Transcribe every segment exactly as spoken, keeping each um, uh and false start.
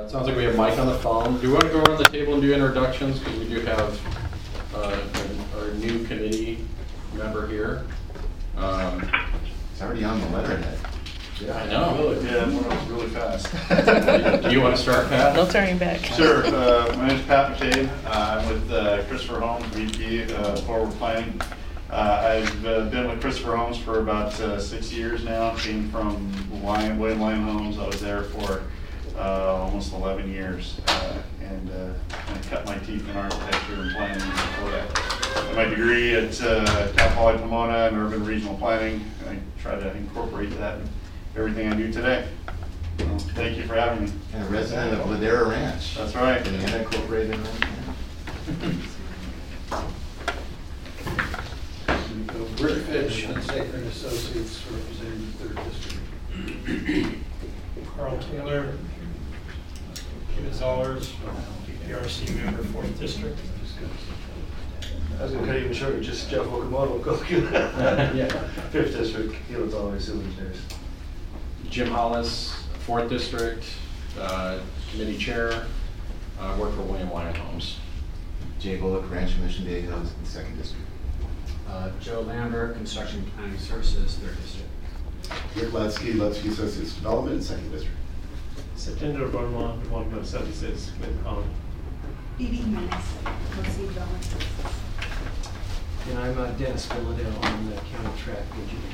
it sounds like we have Mike on the phone. Do you want to go around the table and do introductions? Because we do have uh, our new committee member here. Um, it's already on the letterhead. Yeah, I know. Really? Yeah, it went up really fast. Do you want to start, Pat? No turning back. Sure. Uh, my name is Pat McCabe. Uh, I'm with uh, Christopher Holmes, V P, uh, Forward Planning. Uh, I've uh, been with Christopher Holmes for about uh, six years now. Came from Lion, William Lyon Homes. I was there for uh, almost eleven years, uh, and uh, I cut my teeth in architecture and planning before that. Got my degree at uh, Cal Poly Pomona in urban regional planning. I try to incorporate that in everything I do today. So, thank you for having me. And a resident of Ladera Ranch. That's right. And unincorporated ranch. Rick Fitch and Sacred Associates representing the third district. Carl Taylor, Kevin Zollers, P R C member, fourth district. I was going to cut even shorter, just Jeff Okamoto, Yeah. fifth district, Helix Always Civil Engineers. Jim Hollis, fourth district, uh, committee chair, uh, worked for William Lyon Homes. Jay Bullock, Ranch Mission Day Hills, in second district. Uh, Joe Lambert, Construction Planning Services, third district. Rick Lutsky, Lutsky Associates Development in second district. Satinder Burma, Development Services with Colin. B B Jimenez, Lutsky Development. And I'm uh, Dennis Villadale, I'm the county track engineer.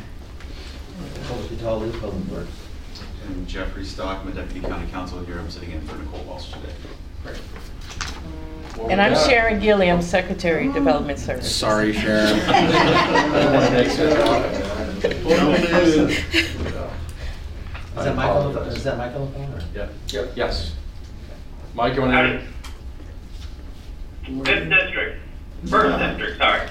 And Jeffrey Stock, I'm a deputy county counsel here. I'm sitting in for Nicole Walsh today. Great. And I'm Sharon Gilliam, Secretary, Development Services. Sorry, Sharon. Is that Mike on the, is that Mike on the phone? Or? Yeah. Yep. Yes. Mike, you want to? Fifth district. First district, sorry.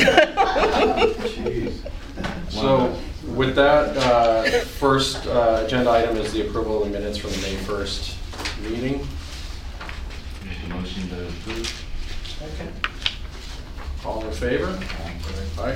Jeez. So with that, uh, first uh, agenda item is the approval of the minutes from the May first meeting. Make a motion to approve. Okay. All in favor? Aye.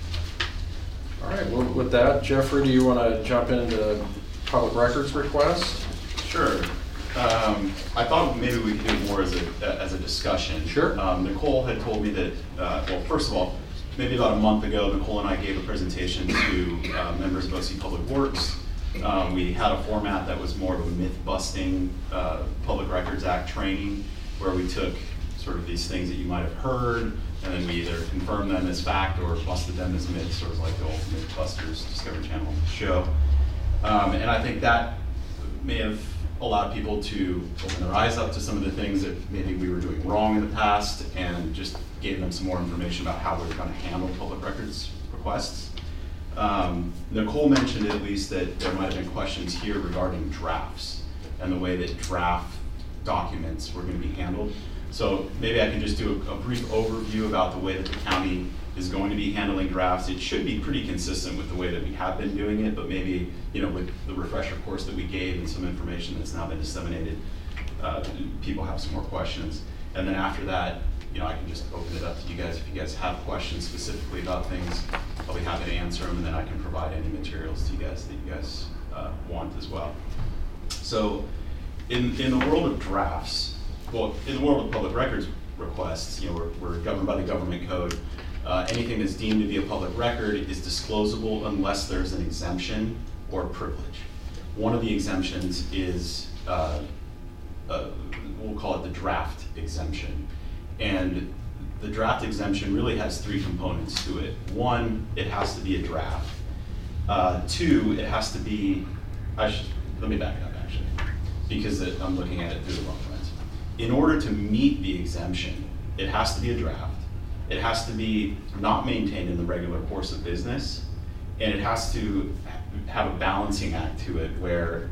All right, well, with that, Jeffrey, do you want to jump into public records request? Sure. Um, I thought maybe we could do it more as a as a discussion. Sure. Um, Nicole had told me that, uh, well, first of all, maybe about a month ago, Nicole and I gave a presentation to uh, members of O C Public Works. Um, we had a format that was more of a myth-busting uh, Public Records Act training, where we took sort of these things that you might have heard, and then we either confirmed them as fact or busted them as myths, sort of like the old Mythbusters Discovery Channel show. Um, and I think that may have allowed people to open their eyes up to some of the things that maybe we were doing wrong in the past, and just gave them some more information about how we were going to handle public records requests. Um, Nicole mentioned at least that there might have been questions here regarding drafts and the way that draft documents were going to be handled. So maybe I can just do a, a brief overview about the way that the county is going to be handling drafts. It should be pretty consistent with the way that we have been doing it, but maybe, you know, with the refresher course that we gave and some information that's now been disseminated, uh, people have some more questions. And then after that, you know, I can just open it up to you guys. If you guys have questions specifically about things, I'll be happy to answer them, and then I can provide any materials to you guys that you guys uh, want as well. So in, in the world of drafts, well, in the world of public records requests, you know, we're, we're governed by the government code. Uh, anything that's deemed to be a public record is disclosable unless there's an exemption or privilege. One of the exemptions is, uh, uh, we'll call it the draft exemption. And the draft exemption really has three components to it. One, it has to be a draft. Uh, two, it has to be, I should, let me back it up actually, because it, I'm looking at it through the wrong lens. In order to meet the exemption, it has to be a draft. It has to be not maintained in the regular course of business, and it has to have a balancing act to it where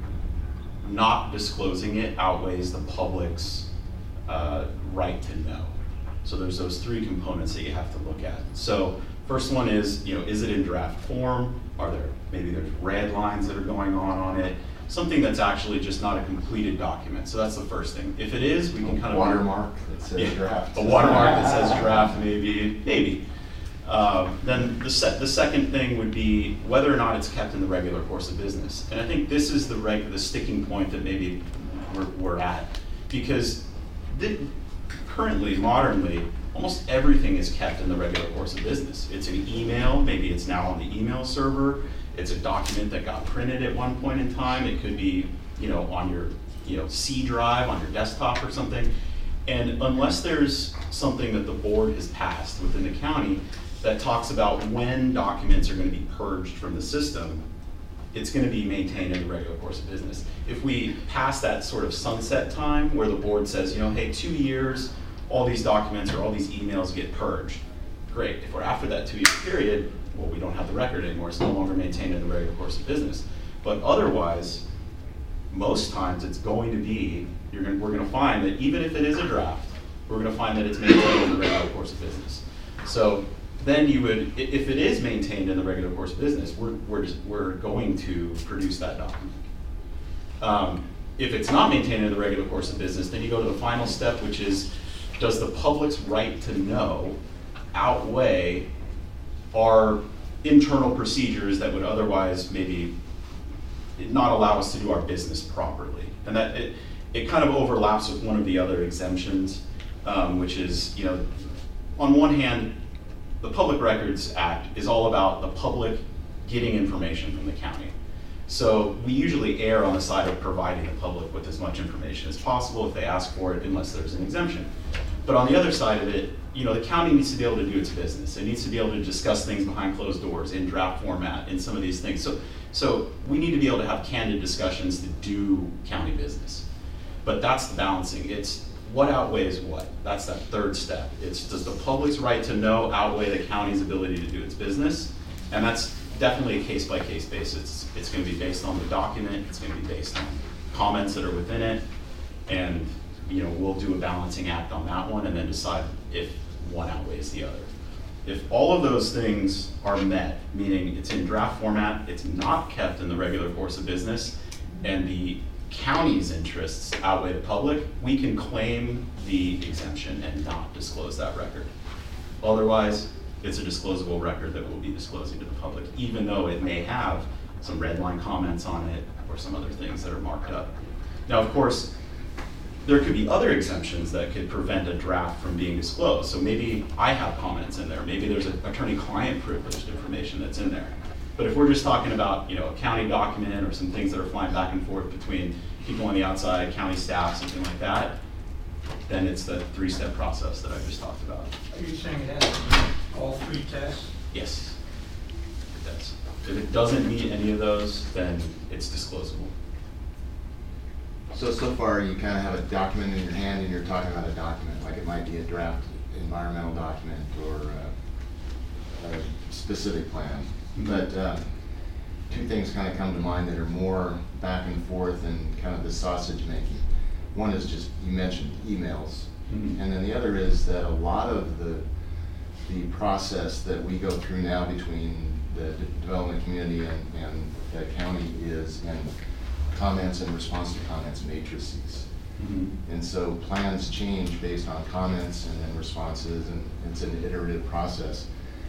not disclosing it outweighs the public's uh, right to know. So there's those three components that you have to look at. So first one is, you know, is it in draft form? Are there, maybe there's red lines that are going on on it? Something that's actually just not a completed document. So that's the first thing. If it is, we can kind of- Watermark that says yeah, draft. A watermark that says draft, maybe, maybe. Uh, then the, se the second thing would be whether or not it's kept in the regular course of business. And I think this is the, reg the sticking point that maybe we're, we're at. because th currently, modernly, almost everything is kept in the regular course of business. It's an email, maybe it's now on the email server. It's a document that got printed at one point in time. It could be, you know, on your, you know, C drive on your desktop or something. And unless there's something that the board has passed within the county that talks about when documents are going to be purged from the system, it's going to be maintained in the regular course of business. If we pass that sort of sunset time where the board says, you know, hey, two years, all these documents or all these emails get purged, great. If we're after that two-year period, well, we don't have the record anymore. It's no longer maintained in the regular course of business. But otherwise, most times it's going to be, you're gonna, we're going to find that even if it is a draft, we're going to find that it's maintained in the regular course of business. So then you would, if it is maintained in the regular course of business, we're, we're, just, we're going to produce that document. Um, if it's not maintained in the regular course of business, then you go to the final step, which is, does the public's right to know outweigh our internal procedures that would otherwise maybe not allow us to do our business properly? And that it, it kind of overlaps with one of the other exemptions, um, which is, you know, on one hand, the Public Records Act is all about the public getting information from the county. So we usually err on the side of providing the public with as much information as possible if they ask for it, unless there's an exemption. But on the other side of it, you know, the county needs to be able to do its business. It needs to be able to discuss things behind closed doors, in draft format, in some of these things. So, so we need to be able to have candid discussions to do county business. But that's the balancing. It's what outweighs what. That's that third step. It's, does the public's right to know outweigh the county's ability to do its business? And that's definitely a case-by-case basis. It's going to be based on the document. It's going to be based on comments that are within it. And you know, we'll do a balancing act on that one and then decide if one outweighs the other. If all of those things are met, meaning it's in draft format, it's not kept in the regular course of business, and the county's interests outweigh the public, we can claim the exemption and not disclose that record. Otherwise, it's a disclosable record that we'll be disclosing to the public, even though it may have some red line comments on it or some other things that are marked up. Now, of course, there could be other exemptions that could prevent a draft from being disclosed. So maybe I have comments in there. Maybe there's an attorney-client privileged information that's in there. But if we're just talking about, you know, a county document or some things that are flying back and forth between people on the outside, county staff, something like that, then it's the three-step process that I just talked about. Are you saying it has to meet all three tests? Yes, it does. If it doesn't meet any of those, then it's disclosable. So, so far you kind of have a document in your hand and you're talking about a document, like it might be a draft environmental document or a, a specific plan. Mm-hmm. But uh, two things kind of come to mind that are more back and forth and kind of the sausage making. One is just, you mentioned emails. Mm-hmm. And then the other is that a lot of the, the process that we go through now between the de development community and, and the county is in comments and response to comments matrices. Mm-hmm. And so plans change based on comments and then responses, and it's an iterative process.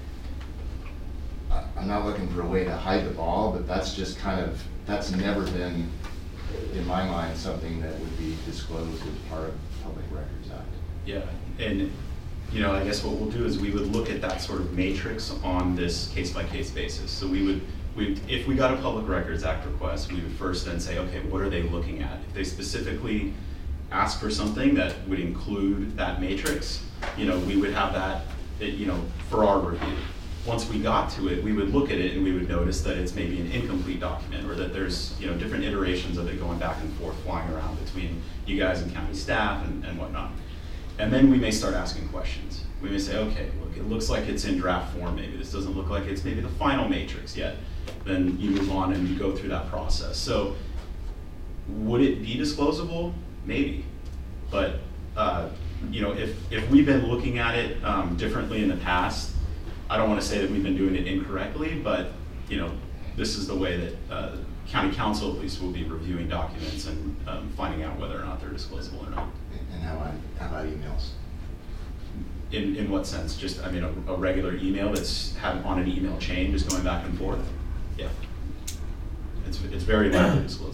I, I'm not looking for a way to hide the ball, but that's just kind of, that's never been, in my mind, something that would be disclosed as part of the Public Records Act. Yeah, and you know, I guess what we'll do is we would look at that sort of matrix on this case-by-case basis. So we would, we, if we got a Public Records Act request, we would first then say, okay, what are they looking at? If they specifically ask for something that would include that matrix, you know, we would have that, you know, for our review. Once we got to it, we would look at it and we would notice that it's maybe an incomplete document, or that there's, you know, different iterations of it going back and forth, flying around between you guys and county staff and, and whatnot. And then we may start asking questions. We may say, okay, look, it looks like it's in draft form. Maybe this doesn't look like it's maybe the final matrix yet. Then you move on and you go through that process. So would it be disclosable? Maybe. But uh, you know, if, if we've been looking at it um, differently in the past, I don't want to say that we've been doing it incorrectly, but you know, this is the way that uh, county council at least will be reviewing documents and um, finding out whether or not they're disclosable or not. And how about, how about emails? In, in what sense? Just, I mean, a, a regular email that's had on an email chain just going back and forth? Yeah. It's, it's very likely disclosable.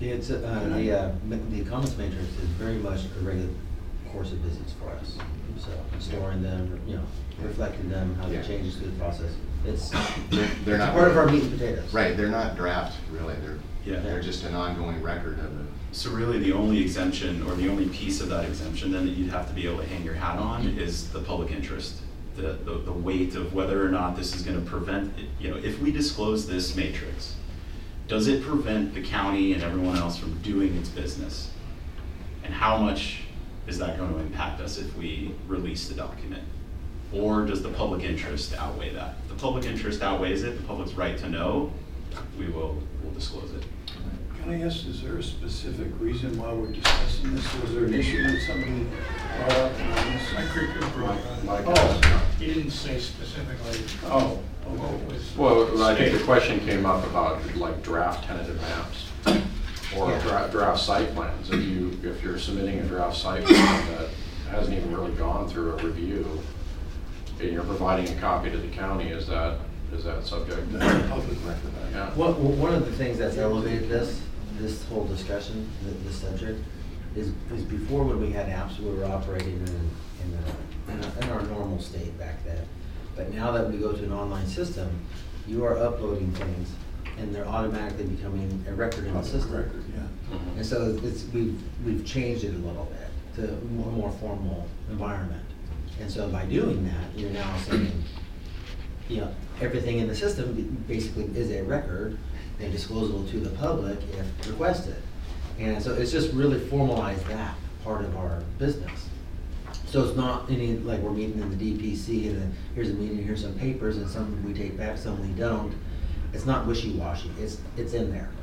It's, uh, the, uh, ma- the comments matrix is very much a regular course of business for us. So storing them, you know, reflecting them, how Yeah. they change through the process. It's, They're, they're it's not part of our really- meat and potatoes. Right, they're not draft, really. They're, Yeah. they're just an ongoing record of it. So really, the only exemption, or the only piece of that exemption then that you'd have to be able to hang your hat on is the public interest. The, the, the weight of whether or not this is gonna prevent, you know, if we disclose this matrix, does it prevent the county and everyone else from doing its business? And how much is that going to impact us if we release the document? Or does the public interest outweigh that? If the public interest outweighs it, the public's right to know, we will we'll disclose it. Can I ask, is there a specific reason why we're discussing this? Was there an issue that somebody brought up on this? I could brought it up. Mike. Oh. He didn't say specifically. Oh. What was. Well, I think the question came up about like draft tentative maps or Yeah. draft, draft site plans. If you, if you're submitting a draft site plan that hasn't even really gone through a review and you're providing a copy to the county, is that, is that subject to Public record. yeah. One, one of the things that's elevated this, this whole discussion, th- this subject, is, is before when we had apps, we were operating in, in, a, in, a, in our normal state back then. But now that we go to an online system, you are uploading things and they're automatically becoming a record in the Public system. record, yeah. Mhm. And so it's, we've, we've changed it a little bit to a more, more formal environment. And so by doing that, you're now saying, you know, everything in the system basically is a record and disclosable to the public if requested. And so it's just really formalized that part of our business. So it's not any, like we're meeting in the D P C and then here's a meeting, here's some papers and some we take back, some we don't. It's not wishy-washy, it's, it's in there.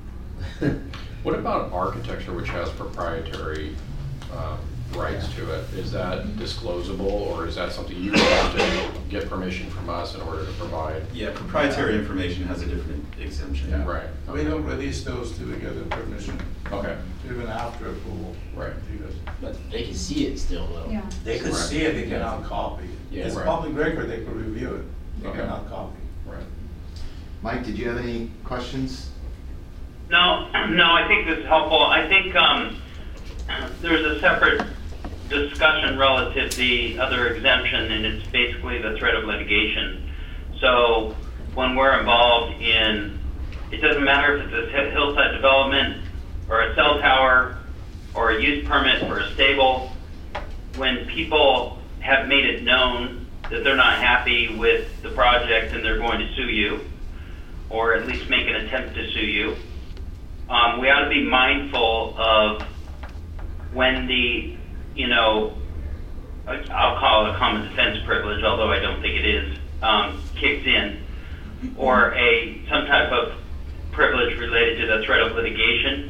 What about architecture, which has proprietary um, rights to it? Is that disclosable, or is that something you would have to get permission from us in order to provide? Yeah, proprietary information has a different exemption. Yeah, right. We don't release those till we get the permission, Okay, even after approval. right. But they can see it still though. Yeah. They could Right. see it, they cannot copy. Yeah. It's Right. public record, they could review it, they Okay. cannot copy. Right. Mike, did you have any questions? No, no, I think this is helpful. I think um, there's a separate discussion relative to the other exemption, and it's basically the threat of litigation. So when we're involved in, it doesn't matter if it's a hillside development or a cell tower or a use permit for a stable, when people have made it known that they're not happy with the project and they're going to sue you, or at least make an attempt to sue you, um, we ought to be mindful of when the, you know, I'll call it a common defense privilege, although I don't think it is, um, kicks in, or a some type of privilege related to the threat of litigation.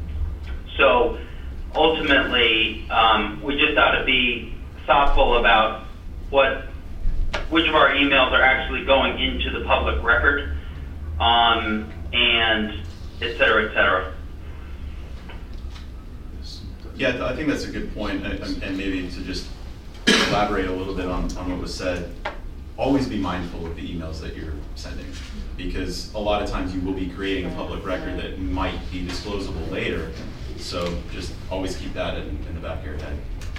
So ultimately, um, we just ought to be thoughtful about what, which of our emails are actually going into the public record, um, and et cetera, et cetera. Yeah, I think that's a good point, and and maybe to just elaborate a little bit on, on what was said, always be mindful of the emails that you're sending, because a lot of times you will be creating a public record that might be disclosable later, so just always keep that in, in the back of your head.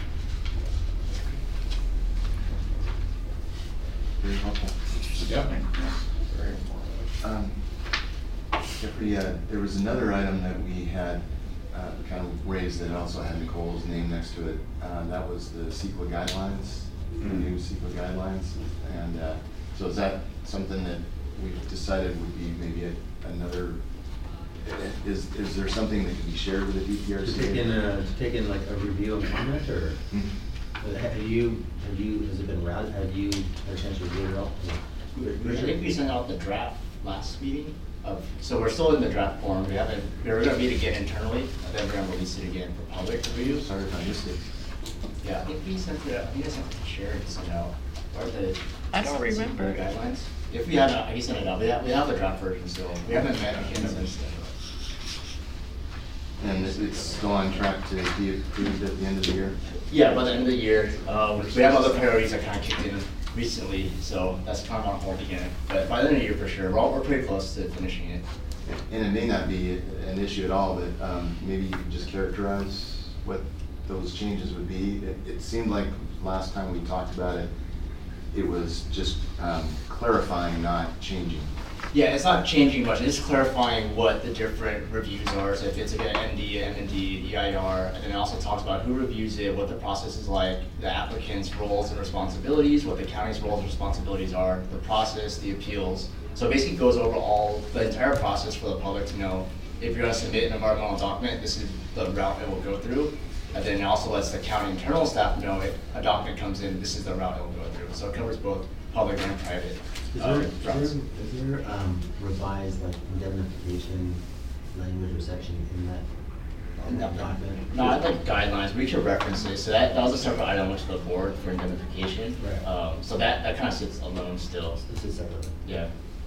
Very helpful. Yeah. Very informative. Um, Jeffrey, uh, there was another item that we had uh, kind of raised that also had Nicole's name next to it. Uh, that was the CEQA guidelines, the new CEQA guidelines. And uh, so is that something that we've decided would be maybe a, another, is is there something that can be shared with the D P R C? To take in, a, to take in like a review and comment, or Mhm. have you, have you, has it been routed, have you had a chance to review it all? I think we sent out the draft last meeting of, so we're still in the draft form. We haven't, we were gonna meet again internally, and then we're gonna release it again for public review. Sorry if I missed it. Yeah, I think we sent it, I think I sent it to Sharon to send out, or the. I don't remember. Guidelines. If we haven't, I can send it out. We have, we have the draft version still. We haven't met again since then. And it's- it's still on track to be approved at the end of the year? Yeah, by the end of the year, uh, we have other priorities that kind of kicked in recently, so that's kind of on hold again. But by the end of the year, for sure, we're all, we're pretty close to finishing it. And it may not be an issue at all, but um, maybe you could just characterize what those changes would be. It, it seemed like last time we talked about it, it was just um, clarifying, not changing. Yeah, it's not changing much. It's clarifying what the different reviews are. So if it's like an N D, M N D, E I R, and then it also talks about who reviews it, what the process is like, the applicant's roles and responsibilities, what the county's roles and responsibilities are, the process, the appeals. So it basically goes over all the entire process for the public to know if you're going to submit an environmental document, this is the route it will go through. And then it also lets the county internal staff know if a document comes in, this is the route it will go through. So it covers both public and private. Is uh, there, routes. is there, is there um, revised like indemnification language or section in that, in that document? No, I like guidelines. We should reference it. So that, that was a separate item which the board for indemnification. Right. Um, so that, that kind of sits alone still. This is separate. Yeah.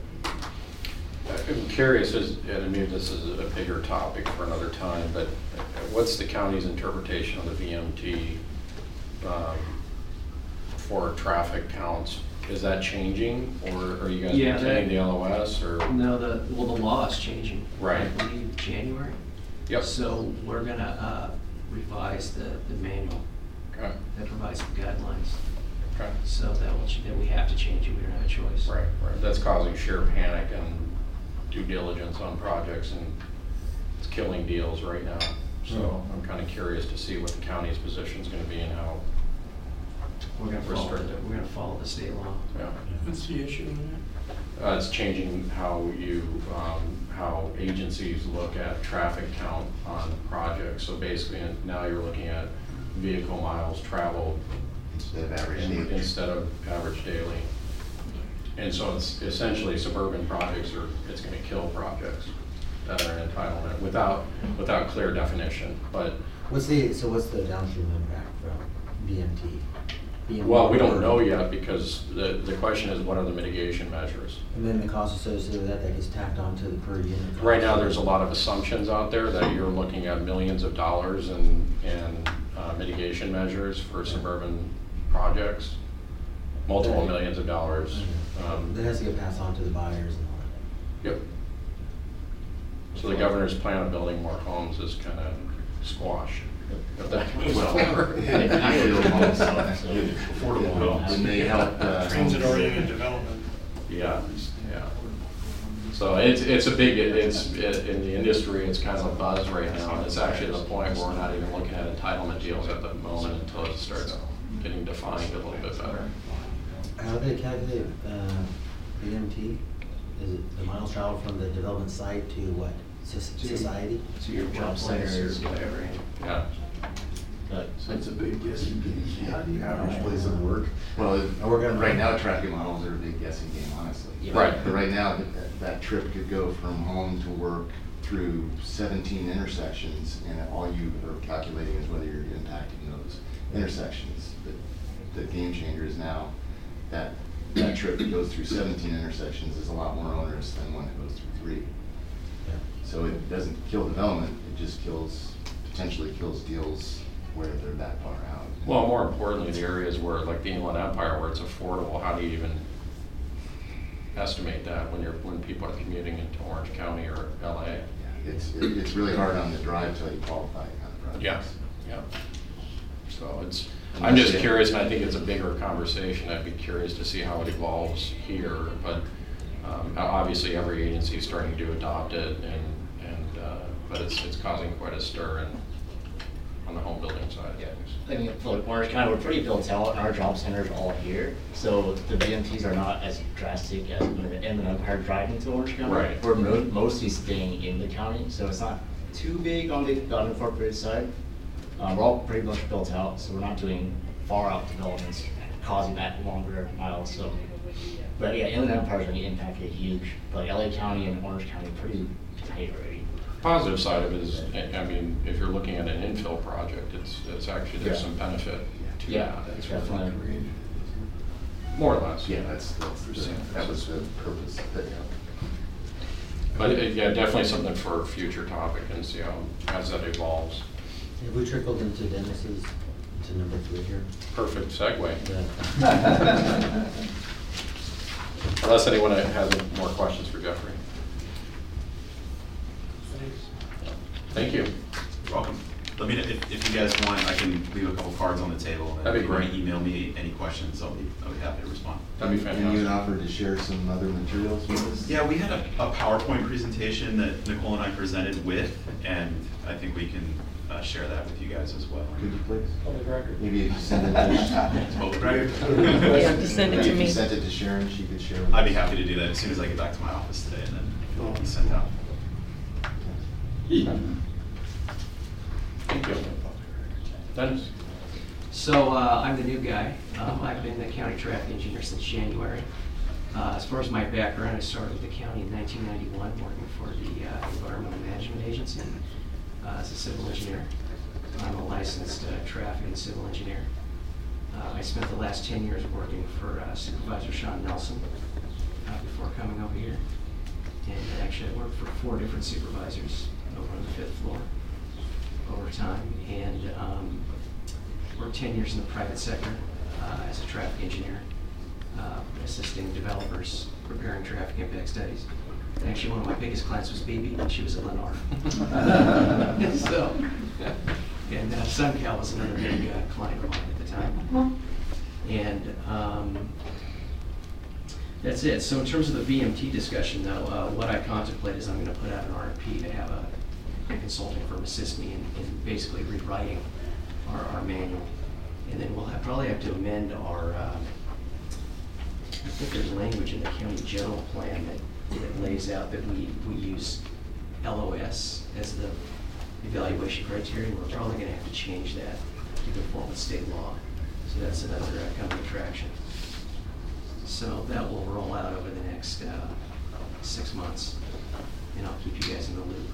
I'm curious, is, and maybe this is a bigger topic for another time, but what's the county's interpretation of the V M T um, for traffic counts? Is that changing, or are you guys Yeah, maintaining that- the L O S, or? No, the, well, the law is changing. Right. I believe January. Yep. So we're gonna uh, revise the, the manual Okay. that provides some guidelines. Okay. So that will, ch- that we have to change it, we don't have a choice. Right, right. That's causing sheer panic and due diligence on projects, and it's killing deals right now. So Mm. I'm kind of curious to see what the county's position is going to be and how We're gonna follow, restricted. we're gonna follow the state law. Yeah. What's the issue in that? Uh, it's changing how you, um, how agencies look at traffic count on projects. So basically, now you're looking at vehicle miles traveled Instead of average in- daily. instead of average daily. And so it's essentially suburban projects are, it's gonna kill projects that are in entitlement without, without clear definition. But, What's the, so what's the downstream impact from B M T? B M T well, we don't or- know yet, because the, the question is, what are the mitigation measures? And then the cost associated with that, that gets tacked onto the per unit cost? Right now, there's a lot of assumptions out there that you're looking at millions of dollars in, in uh, mitigation measures for suburban projects, multiple Right. millions of dollars. Um, That has to get passed on to the buyers and all that. Yep. So the governor's plan of building more homes is kind of squashed. If that goes Well, over. Affordable homes. It may help. uh, Transit-oriented development. Yeah, yeah. So it's, it's a big, it's, it- in the industry, it's kind of a buzz right now. And it's actually the point where we're not even looking at entitlement deals at the moment until it starts getting defined a little bit better. How do they calculate uh, B M T? Is it the miles traveled from the development site to what, Soc- society? To your job centers, whatever. Yeah. But It's a big guessing game. How do you Average place of work. Well, it- Are we gonna- right now, traffic models are a big guessing game, honestly. Yeah. Right. But right now, that, that trip could go from home to work through seventeen intersections, and all you are calculating is whether you're impacting those intersections. The, the game changer is now that that trip that goes through seventeen intersections is a lot more onerous than one that goes through three. So it doesn't kill development, it just kills, potentially kills deals where they're that far out. Well, more importantly, the areas where, like the Inland Empire, where it's affordable, how do you even estimate that when you're, when people are commuting into Orange County or L A? Yeah, It's, it- it's really hard on the drive till you qualify kind of projects. Yeah, yeah. So it's, I'm just curious, and I think it's a bigger conversation. I'd be curious to see how it evolves here, but um, obviously every agency is starting to adopt it, and, and, uh, but it's, it's causing quite a stir in, on the home building side of yeah, things. I mean, for like Orange County, we're pretty built out, and our job centers are all here. So the B M Ts are not as drastic as when the Inland Empire driving to Orange County. Right. We're mo mostly staying in the county, so it's not too big on the unincorporated side. Uh, we're all pretty much built out, so we're not doing far out developments, causing that longer miles. So, but yeah, Inland Empire is going to impact it huge. But L A County and Orange County are pretty tight already. Positive side of it is, I I mean, if you're looking at an infill project, it's, it's actually, there's Yeah. some benefit to Yeah, that. that's definitely. More or less. Yeah, that's, that's, the- that was the purpose of it. But it- yeah, definitely something for a future topic, and see how, as that evolves. Have we trickled into Dennis's, to number three here? Perfect segue. Yeah. Unless anyone has any more questions for Jeffrey. Thanks. Thank you. You're welcome. Let me know if, if you guys want, I can leave a couple cards on the table. And That'd be if you want great. to email me any questions, I'll be, I'll be happy to respond. That'd be And you had fantastic. offered to share some other materials with us? Yeah, we had a, a PowerPoint presentation that Nicole and I presented with, and I think we can uh, share that with you guys as well. Could you please? Public record. Maybe if you send it to. Public record. Yeah, just send it to If me. you sent it to Sharon, she could share with us. I'd be happy to do that as soon as I get back to my office today, and then it'll be sent out. Thank you. Dennis? So uh, I'm the new guy. Um, I've been the county traffic engineer since January. Uh, as far as my background, I started with the county in nineteen ninety-one, working for the uh, Environmental Management Agency uh, as a civil engineer. I'm a licensed uh, traffic and civil engineer. Uh, I spent the last ten years working for uh, Supervisor Sean Nelson uh, before coming over here. And actually, I worked for four different supervisors over on the fifth floor over time, and um, worked ten years in the private sector uh, as a traffic engineer, uh, assisting developers preparing traffic impact studies. And actually, one of my biggest clients was B B, and she was at Lennar. So, and uh, SunCal was another big uh, client of mine at the time. And um, that's it. So in terms of the V M T discussion, though, uh, what I contemplate is I'm going to put out an R F P to have a, a consulting firm assist me in, in basically rewriting our, our manual. And then we'll have, probably have to amend our, um, I think there's language in the county general plan that, that lays out that we, we use L O S as the evaluation criterion. We're probably going to have to change that to conform with state law. So that's another uh, company attraction. So that will roll out over the next uh, six months, and I'll keep you guys in the loop.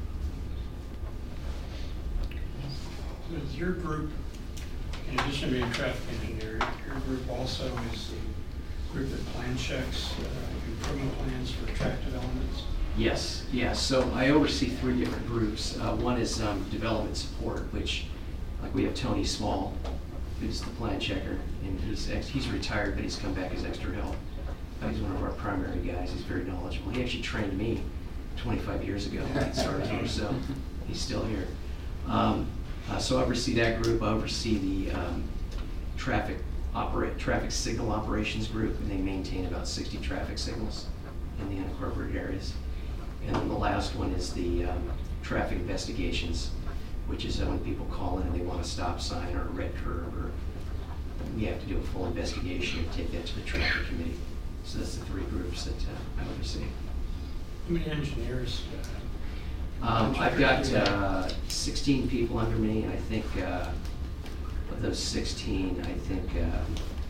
With your group, in addition to being a traffic engineer, your group also is the group that plan checks uh, improvement plans for track developments. Yes, yes. So I oversee three different groups. Uh, one is um, development support, which, like we have Tony Small, who's the plan checker, and he's ex he's retired, but he's come back as extra help. Uh, he's one of our primary guys. He's very knowledgeable. He actually trained me twenty-five years ago when I started here, so he's still here. Um, uh, so I oversee that group. I oversee the um, traffic operate traffic signal operations group, and they maintain about sixty traffic signals in the unincorporated areas. And then the last one is the um, traffic investigations, which is when people call in and they want a stop sign or a red curb, or we have to do a full investigation and take that to the traffic committee. So that's the three groups that uh, I oversee. How many engineers? Uh, Um, I've got uh, sixteen people under me, and I think uh, of those sixteen, I think um,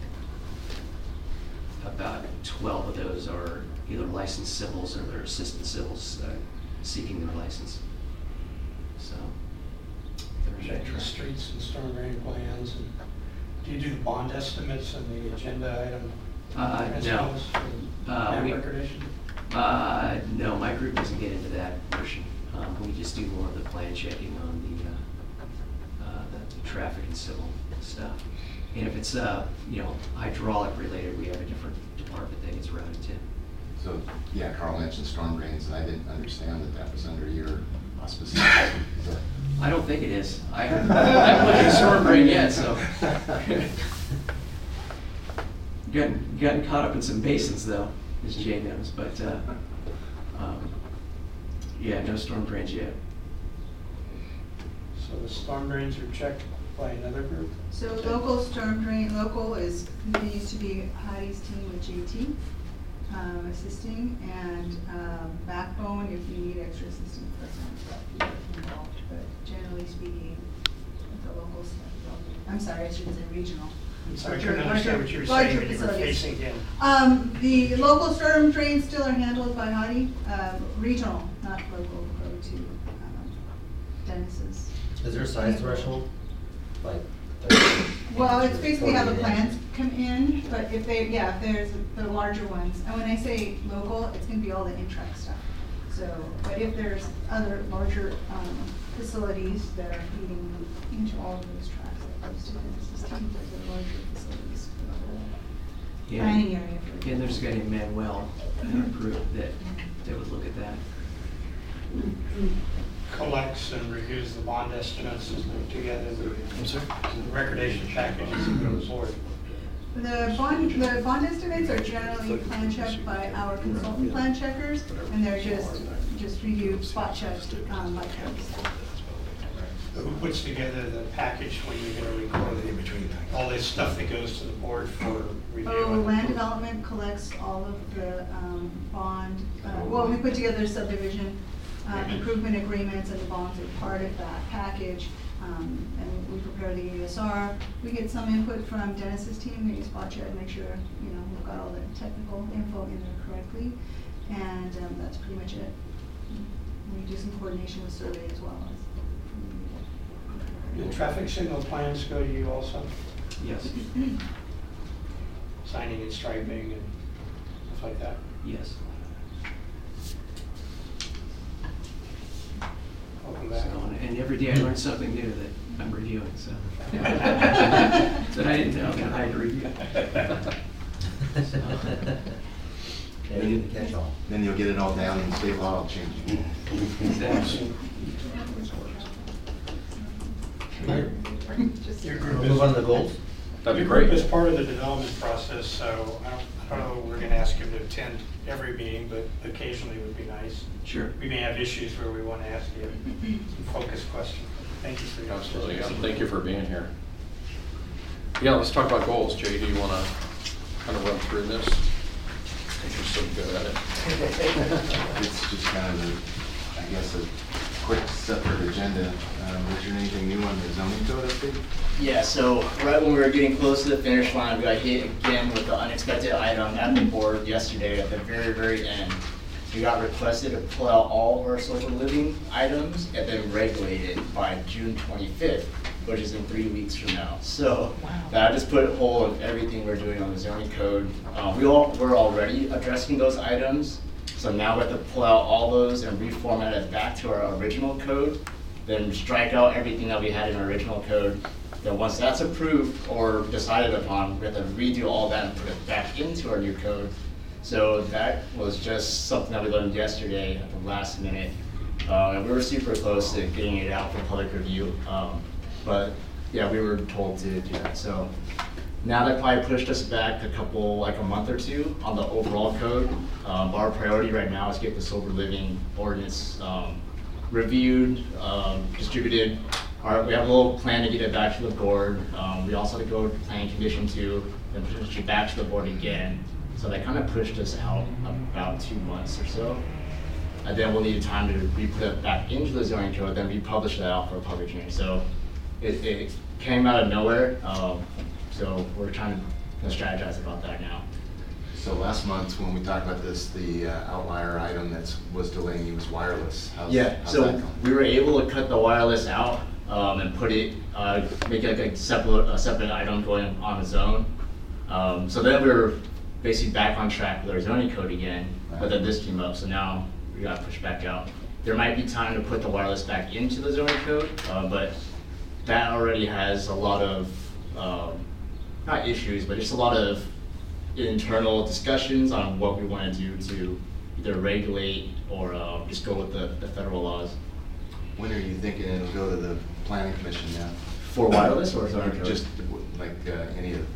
about twelve of those are either licensed civils or they're assistant civils uh, seeking their license. So. Checking the streets and storm drain plans, and do you do the bond estimates and the agenda item? Uh, no. principles for Uh, map we- recordation? Uh, no, my group doesn't get into that portion. Um, we just do more of the plan checking on the, uh, uh, the, the traffic and civil stuff. And if it's, uh, you know, hydraulic related, we have a different department that gets routed to. So, yeah, Carl mentioned storm drains, and I didn't understand that that was under your auspices. But- I don't think it is. I haven't, I haven't looked at storm drain yet, so. gotten, gotten caught up in some basins though, as Jay knows, but, uh, um, yeah, no storm drains yet. So the storm drains are checked by another group? So local storm drain, local is, continues to be Heidi's team with J T, um, assisting, and um, backbone, if you need extra assistance, that's not people involved, but generally speaking, the local stuff. I'm sorry, I should say regional. I'm sorry, I Larger- couldn't understand what you were larger saying when you were facilities. facing him. Um, the local storm drains still are handled by Heidi, um, regional, not local, go to um, Dennis's. Is there a size threshold? Like thirty? Well, it's basically how the forty plans come in, but if they, yeah, if there's the larger ones, and when I say local, it's gonna be all the in-track stuff. So, but if there's other larger, um, facilities that are feeding into all of those tracks, that goes to Dennis's team, there's the larger facilities for the whole Yeah. planning area. for- And there's a guy named Manuel in our group that, that would look at that. collects and reviews the bond estimates and put together the the recordation packages that go forward. The bond, the bond estimates are generally plan checked by our consultant plan checkers, and they're just, just reviewed, spot checked um, by county. Who puts together the package when you're gonna record all this stuff that goes to the board for review? Oh, land development collects all of the um, bond, uh, well, we put together subdivision uh, improvement agreements, and the bonds are part of that package. Um, and we prepare the A S R. We get some input from Dennis's team, they spot check, make sure, you know, we've got all the technical info in there correctly. And um, that's pretty much it. We do some coordination with survey as well. The traffic signal plans go to you also? Yes. Signing and striping and stuff like that? Yes. Welcome back. So, and every day I learn something new that I'm reviewing, so. That I didn't know that I had to review. So. Then you catch all. Then you'll get it all down and state law will change it. Exactly. Your group Move on to the goals? That'd be Your group great. is part of the development process, so I don't, I don't know, we're gonna ask him to attend every meeting, but occasionally would be nice. Sure. We may have issues where we want to ask you some focused questions. Thank you for your. Absolutely, yeah. Thank you for being here. Yeah, let's talk about goals. Jay, do you want to kind of run through this? You're so good at it. It's just kind of, a, I guess, a quick separate agenda. Um, Richard, anything new on the zoning code update? Yeah, so right when we were getting close to the finish line, we got hit again with the unexpected item at the board yesterday at the very, very end. We got requested to pull out all of our social living items and then regulate it by June twenty-fifth, which is in three weeks from now. So that just put a hold on everything we're doing on the zoning code. Uh, we all, we're already addressing those items. So now we have to pull out all those and reformat it back to our original code, then strike out everything that we had in our original code. Then once that's approved or decided upon, we have to redo all that and put it back into our new code. So that was just something that we learned yesterday at the last minute. Uh, and we were super close to getting it out for public review. Um, but yeah, we were told to do that. So now that probably pushed us back a couple, like a month or two on the overall code. Um, our priority right now is get the sober living ordinance um, reviewed, um, distributed. Our, we have a little plan to get it back to the board. Um, we also have to go to the planning commission too, then push it back to the board again. So that kind of pushed us out about two months or so. And then we'll need time to re-put it back into the zoning code, then republish that out for a public hearing. So it, it came out of nowhere. Um, so we're trying to strategize about that now. So last month when we talked about this, the uh, outlier item that was delaying you was wireless. How's, yeah, how's so that going? we were able to cut the wireless out um, and put it, uh, make it like a separate, a separate item going on its own. Um, so then we were basically back on track with our zoning code again, but then this came up, so now we got pushed back out. There might be time to put the wireless back into the zoning code, uh, but that already has a lot of, um, not issues, but just a lot of internal discussions on what we want to do to either regulate or uh, just go with the, the federal laws. When are you thinking it'll go to the planning commission now? For wireless or zoning Or code? just like uh, any of?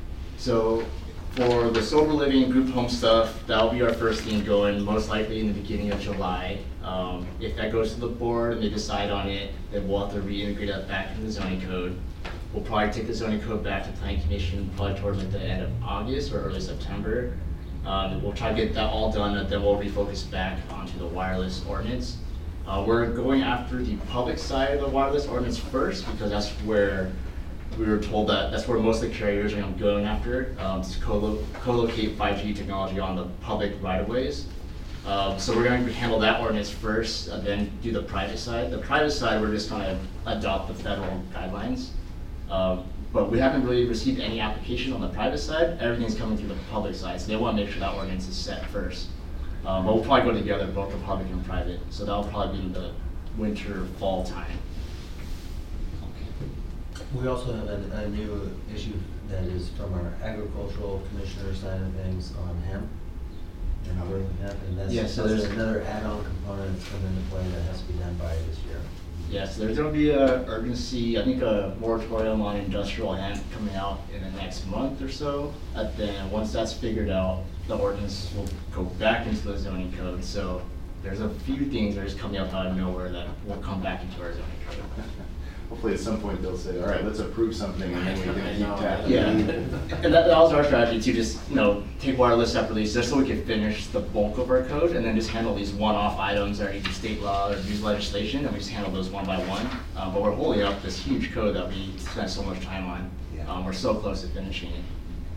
So for the sober living group home stuff, that'll be our first thing going, most likely in the beginning of July. Um, if that goes to the board and they decide on it, then we'll have to reintegrate that back in the zoning code. We'll probably take the zoning code back to planning commission probably towards like the end of August or early September. Um, we'll try to get that all done, and then we'll refocus back onto the wireless ordinance. Uh, we're going after the public side of the wireless ordinance first, because that's where we were told that that's where most of the carriers are going after, um, to co co-locate five G technology on the public right-of-ways. Um, so we're going to handle that ordinance first, and then do the private side. The private side, we're just going to adopt the federal guidelines. Um, but we haven't really received any application on the private side. Everything's coming through the public side, so they want to make sure that ordinance is set first. Um, but we'll probably go together, both the public and private. So that'll probably be in the winter, fall time. We also have a, a new issue that is from our agricultural commissioner side of things on hemp. And we're looking at, and that's, Yeah, so so there's there's- another add-on component that's coming into play that has to be done by this year. Yes, there's gonna be a urgency, I think a moratorium on industrial hemp coming out in the next month or so. And then, once that's figured out, the ordinance will go back into the zoning code. So there's a few things that are just coming up out of nowhere that will come back into our zoning code. Hopefully at some point they'll say, all right, let's approve something and then we can keep tapping. Yeah, and that, that was our strategy to just, you know, take wireless separately, just so we could finish the bulk of our code and then just handle these one-off items that are either state law or news legislation, and we just handle those one by one. Uh, but we're holding up this huge code that we spent so much time on. Yeah. Um, we're so close to finishing it.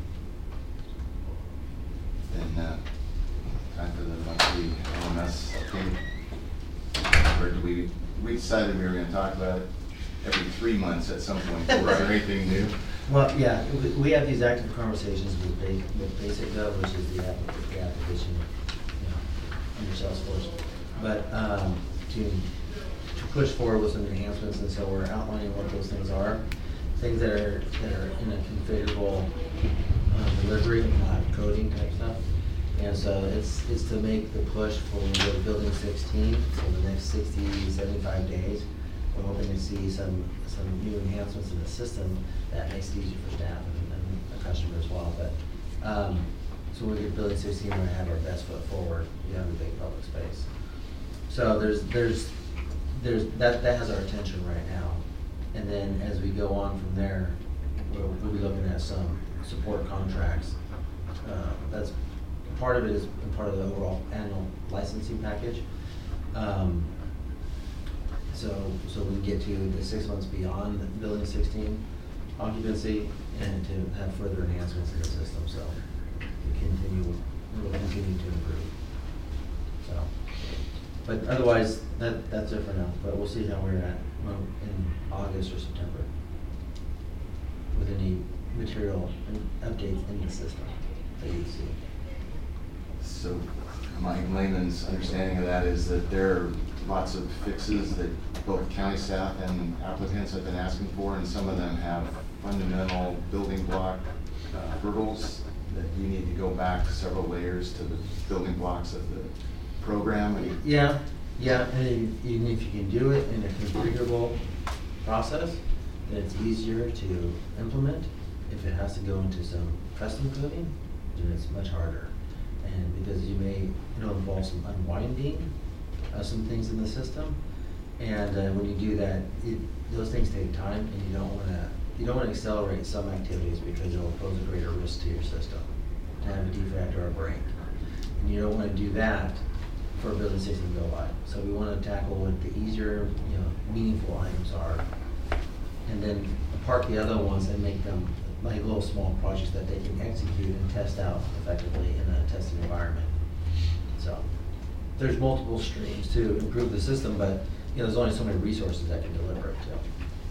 And, uh, time for the monthly L M S update. Or do we, we decided we were gonna talk about it every three months at some point. Was there anything new? Well, yeah, we, we have these active conversations with, ba with Basic Gov, which is the, app the application, you know, under Salesforce. But um, to to push forward with some enhancements, and so we're outlining what those things are, things that are that are in a configurable uh, delivery, not coding type stuff. And so it's it's to make the push for the building sixteen, so the next sixty, seventy-five days. We're hoping to see some, some new enhancements in the system that makes it easier for staff and, and the customer as well. But um, so when we get building sixteen, we're gonna have our best foot forward. You have a big public space. So there's there's there's that that has our attention right now. And then as we go on from there, we'll, we'll be looking at some support contracts. Uh, that's part of it is part of the overall annual licensing package. Um, So, so we get to the six months beyond the building sixteen occupancy and to have further enhancements in the system. So we continue, we'll continue to improve. So, but otherwise, that that's it for now. But we'll see how we're at well, in August or September with any material and updates in the system that you see. So my layman's understanding of that is that there are lots of fixes that both county staff and applicants have been asking for, and some of them have fundamental building block uh, hurdles that you need to go back several layers to the building blocks of the program. And yeah, yeah, and even if you can do it in a configurable process, then it's easier to implement. If it has to go into some custom coding, then it's much harder. And because you may, you know, involve some unwinding of some things in the system, and uh, when you do that, it, those things take time, and you don't want to you don't want to accelerate some activities because it'll pose a greater risk to your system to have a defect or a break, and you don't want to do that for a building sixteen go live. So we want to tackle what the easier, you know, meaningful items are, and then park the other ones and make them like little small projects that they can execute and test out effectively in a testing environment. So there's multiple streams to improve the system, but you know, there's only so many resources that can deliver it to.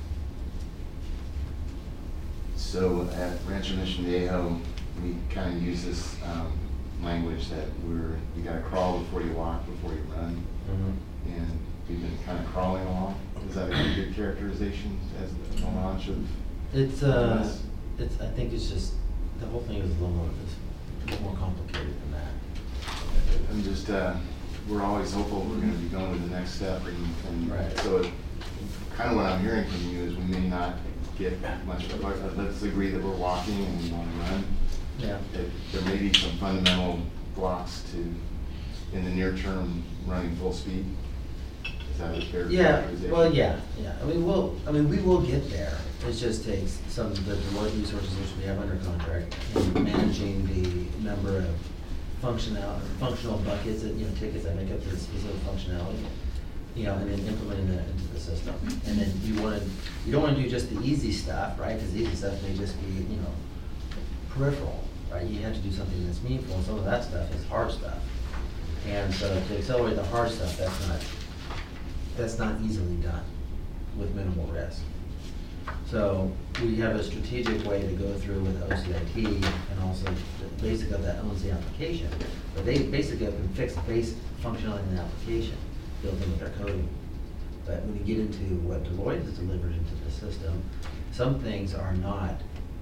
so at Rancho Mission Viejo, we kind of use this um, language that we're, you gotta crawl before you walk, before you run. Mm-hmm. And we've been kind of crawling along. Is that a good characterization as the launch of? It's, uh, it's, I think it's just, the whole thing is a little more, it's a little more complicated than that. I'm just, uh, we're always hopeful we're gonna be going to the next step, and, and Right. so it, kind of what I'm hearing from you is we may not get much, let's agree that we're walking and we wanna run. Yeah. That there may be some fundamental blocks to, in the near term, running full speed. Is that a fair Yeah, characterization? well, yeah, yeah. I mean, we'll, I mean, we will get there. It just takes some of the Deloitte resources which we have under contract and managing the number of functional, functional buckets, that, you know, tickets that make up the specific functionality, you know, and then implementing that into the system. And then you want to, you don't want to do just the easy stuff, right? Because the easy stuff may just be, you know, peripheral, right? You have to do something that's meaningful, and some of that stuff is hard stuff. And so to accelerate the hard stuff, that's not, that's not easily done with minimal risk. So we have a strategic way to go through with O C I T and also the basic of that owns the application. But they basically have fixed base functionality in the application built in with their coding. But when you get into what Deloitte has delivered into the system, some things are not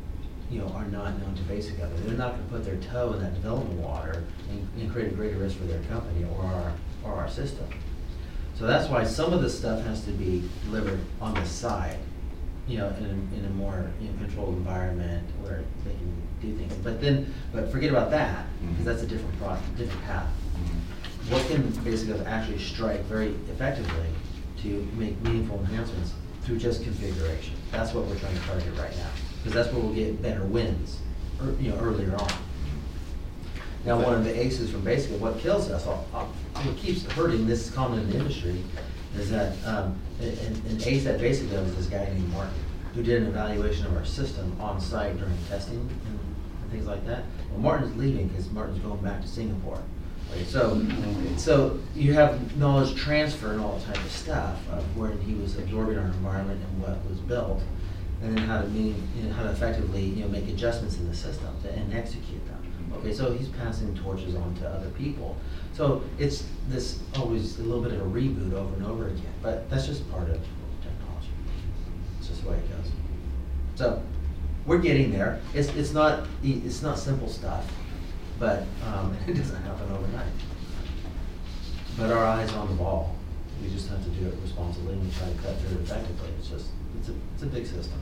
you know, are not known to basic of it. They're not gonna put their toe in that development water and, and create a greater risk for their company or our, or our system. So that's why some of this stuff has to be delivered on the side, you know, in a, in a more, you know, controlled environment where they can do things. But then, but forget about that, because that's a different process, different path. What can basically actually strike very effectively to make meaningful enhancements through just configuration? That's what we're trying to target right now, because that's where we'll get better wins, or, you know, earlier on. Now, one of the aces from basically what kills us, I'll, I'll, what keeps hurting, this is common in the industry, is that um, an, an ace that basically was this guy named Martin, who did an evaluation of our system on site during testing and, and things like that. Well, Martin's leaving because Martin's going back to Singapore. Right? So, so you have knowledge transfer and all that type of stuff of where he was absorbing our environment and what was built, and then how to mean, you know, how to effectively, you know, make adjustments in the system to, and execute them. Okay, so he's passing torches on to other people. So it's this always a little bit of a reboot over and over again, but that's just part of technology. It's just the way it goes. So we're getting there. It's it's not it's not simple stuff, but um, it doesn't happen overnight. But our eyes on the ball. We just have to do it responsibly and try to cut through it effectively. It's just it's a it's a big system.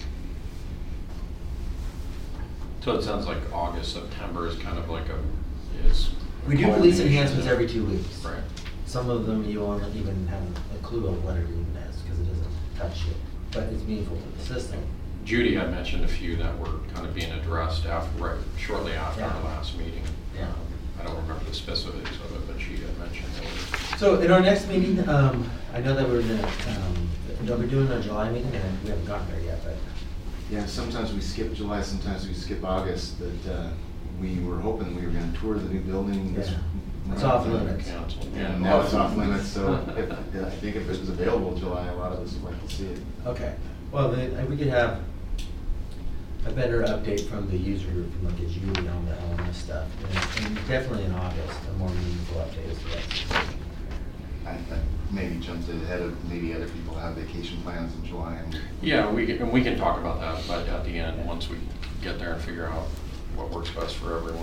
So it sounds like August, September is kind of like a, is. We do release enhancements every two weeks. Right. Some of them you won't even have a clue of what it even is because it doesn't touch you, but it's meaningful to the system. Judy had mentioned a few that were kind of being addressed after, right, shortly after Yeah. our last meeting. Yeah. Um, I don't remember the specifics of it, but she had mentioned it. So in our next meeting, um, I know that we're gonna, um, we're doing a July meeting and we haven't gotten there yet, but. Yeah, sometimes we skip July, sometimes we skip August, but uh, we were hoping we were gonna tour the new building. this Yeah. It's month, off and limits. Council. Yeah, now it's off limits, so if, yeah, I think if it was available July, a lot of us would like to see it. Okay, well, then, uh, we could have a better update from the user group, from like a Julie on the L M S stuff, and, and definitely in August, a more meaningful update as well. I, I maybe jumped ahead of, maybe other people have vacation plans in July. And Yeah, we can, and we can talk about that, but at the end, once we get there and figure out what works best for everyone.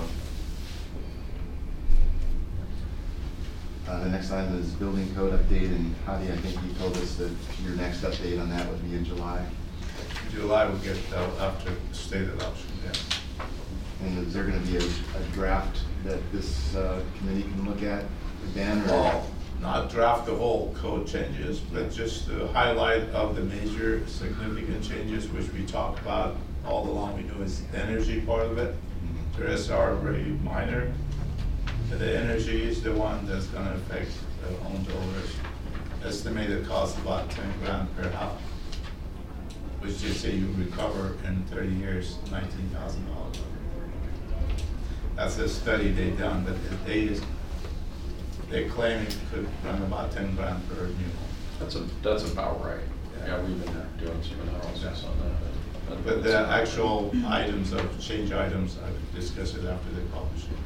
Uh, the next item is building code update, and Hadi, I think you told us that your next update on that would be in July. July will get uh, after state adoption, yeah. And is there gonna be a, a draft that this uh, committee can look at, Ben, or? Well, not draft the whole code changes, but just the highlight of the major significant changes which we talked about all along. We know is the energy part of it. The rest are very minor. But the energy is the one that's gonna affect the home builders. Estimated cost about ten grand per house, which just say you recover in thirty years, nineteen thousand dollars. That's a study they done, but they just, they claim it could run about ten grand per new home. That's a, that's about right. Yeah, we've been doing some analysis on that. But the actual items of change items, I discuss it after they publish it.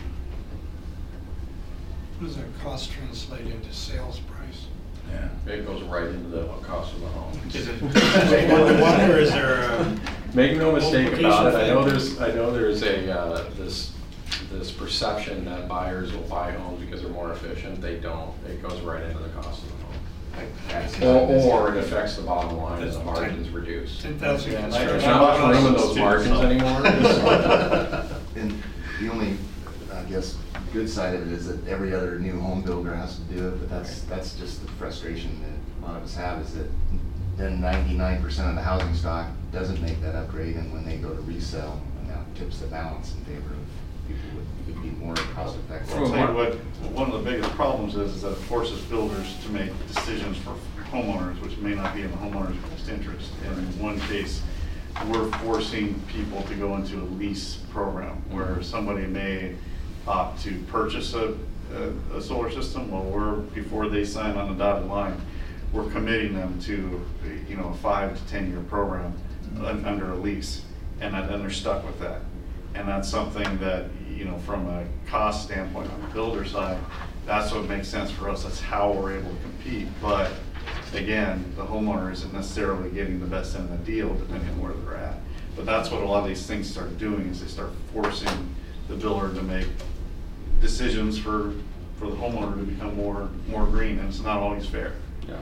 What does that cost translate into sales price? Yeah. It goes right into the cost of the home. Is it, or is there a? Make no mistake about it, I know multiplication there's, I know there's a, uh, this, this perception that buyers will buy homes because they're more efficient. They don't. It goes right into the cost of the home. Or, or it affects the bottom line and the margins reduce. ten thousand. Yeah, There's not much room in those margins anymore. And the only, I guess, good side of it is that every other new home builder has to do it, but that's that's just the frustration that a lot of us have, is that then ninety-nine percent of the housing stock doesn't make that upgrade, and when they go to resell, now tips the balance in favor of people who would be more cost effective. I'll tell you what, one of the biggest problems is, is that it forces builders to make decisions for homeowners, which may not be in the homeowner's best interest. And in one case, we're forcing people to go into a lease program where somebody may opt to purchase a, a, a solar system. Well, we're, before they sign on the dotted line, we're committing them to, you know, a five to ten year program un, under a lease, and then they're stuck with that. And that's something that, you know, from a cost standpoint on the builder side, that's what makes sense for us. That's how we're able to compete. But again, the homeowner isn't necessarily getting the best end of the deal depending on where they're at. But that's what a lot of these things start doing, is they start forcing the builder to make decisions for, for the homeowner to become more, more green, and it's not always fair. Yeah.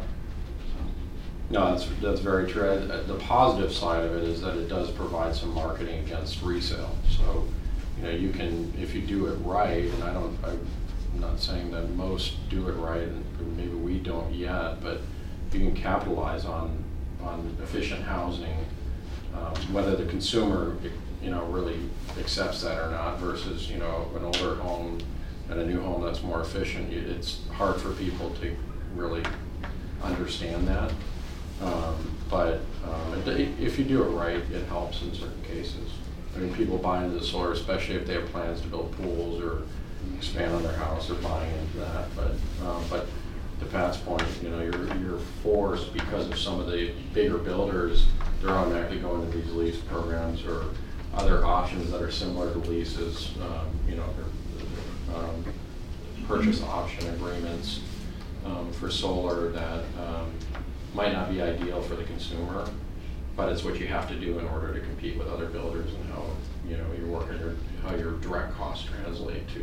No, that's, that's very true. Uh, The positive side of it is that it does provide some marketing against resale. So, you know, you can, if you do it right, and I don't, I'm not saying that most do it right, and maybe we don't yet, but you can capitalize on, on efficient housing, um, whether the consumer, you know, really accepts that or not, versus, you know, an older home and a new home that's more efficient. It's hard for people to really understand that. Um, but um, it, if you do it right, it helps in certain cases. I mean, people buy into the solar, especially if they have plans to build pools or expand on their house, or buying into that. But um, but to Pat's point, you know, you're you're forced, because of some of the bigger builders, they're automatically going to these lease programs or other options that are similar to leases. Um, you know, um, purchase option agreements um, for solar that. Um, might not be ideal for the consumer, but it's what you have to do in order to compete with other builders, and how, you know, you're working, your, how your direct costs translate to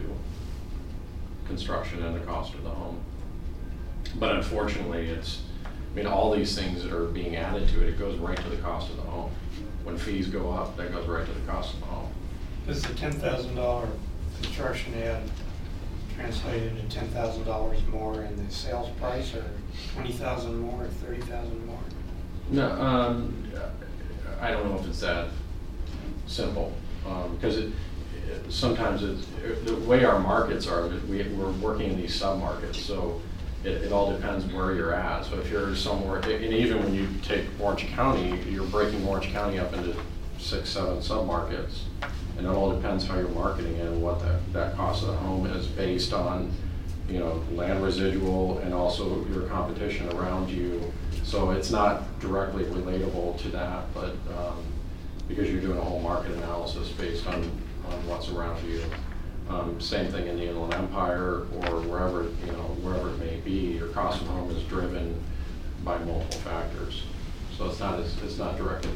construction and the cost of the home. But unfortunately, it's, I mean, all these things that are being added to it, it goes right to the cost of the home. When fees go up, that goes right to the cost of the home. Does the ten thousand dollar construction ad translate into ten thousand dollars more in the sales price, or twenty thousand more, or thirty thousand more? No, um, I don't know if it's that simple, um, because it, it, sometimes it's, the way our markets are, we, we're working in these sub-markets, so it, it all depends where you're at. So if you're somewhere, and even when you take Orange County, you're breaking Orange County up into six, seven sub-markets. And it all depends how you're marketing it and what that, that cost of the home is, based on, you know, land residual and also your competition around you. So it's not directly relatable to that, but um, because you're doing a whole market analysis based on, on what's around you. Um, same thing in the Inland Empire or wherever, you know, wherever it may be, your cost of home is driven by multiple factors. So it's not, it's, it's not directly,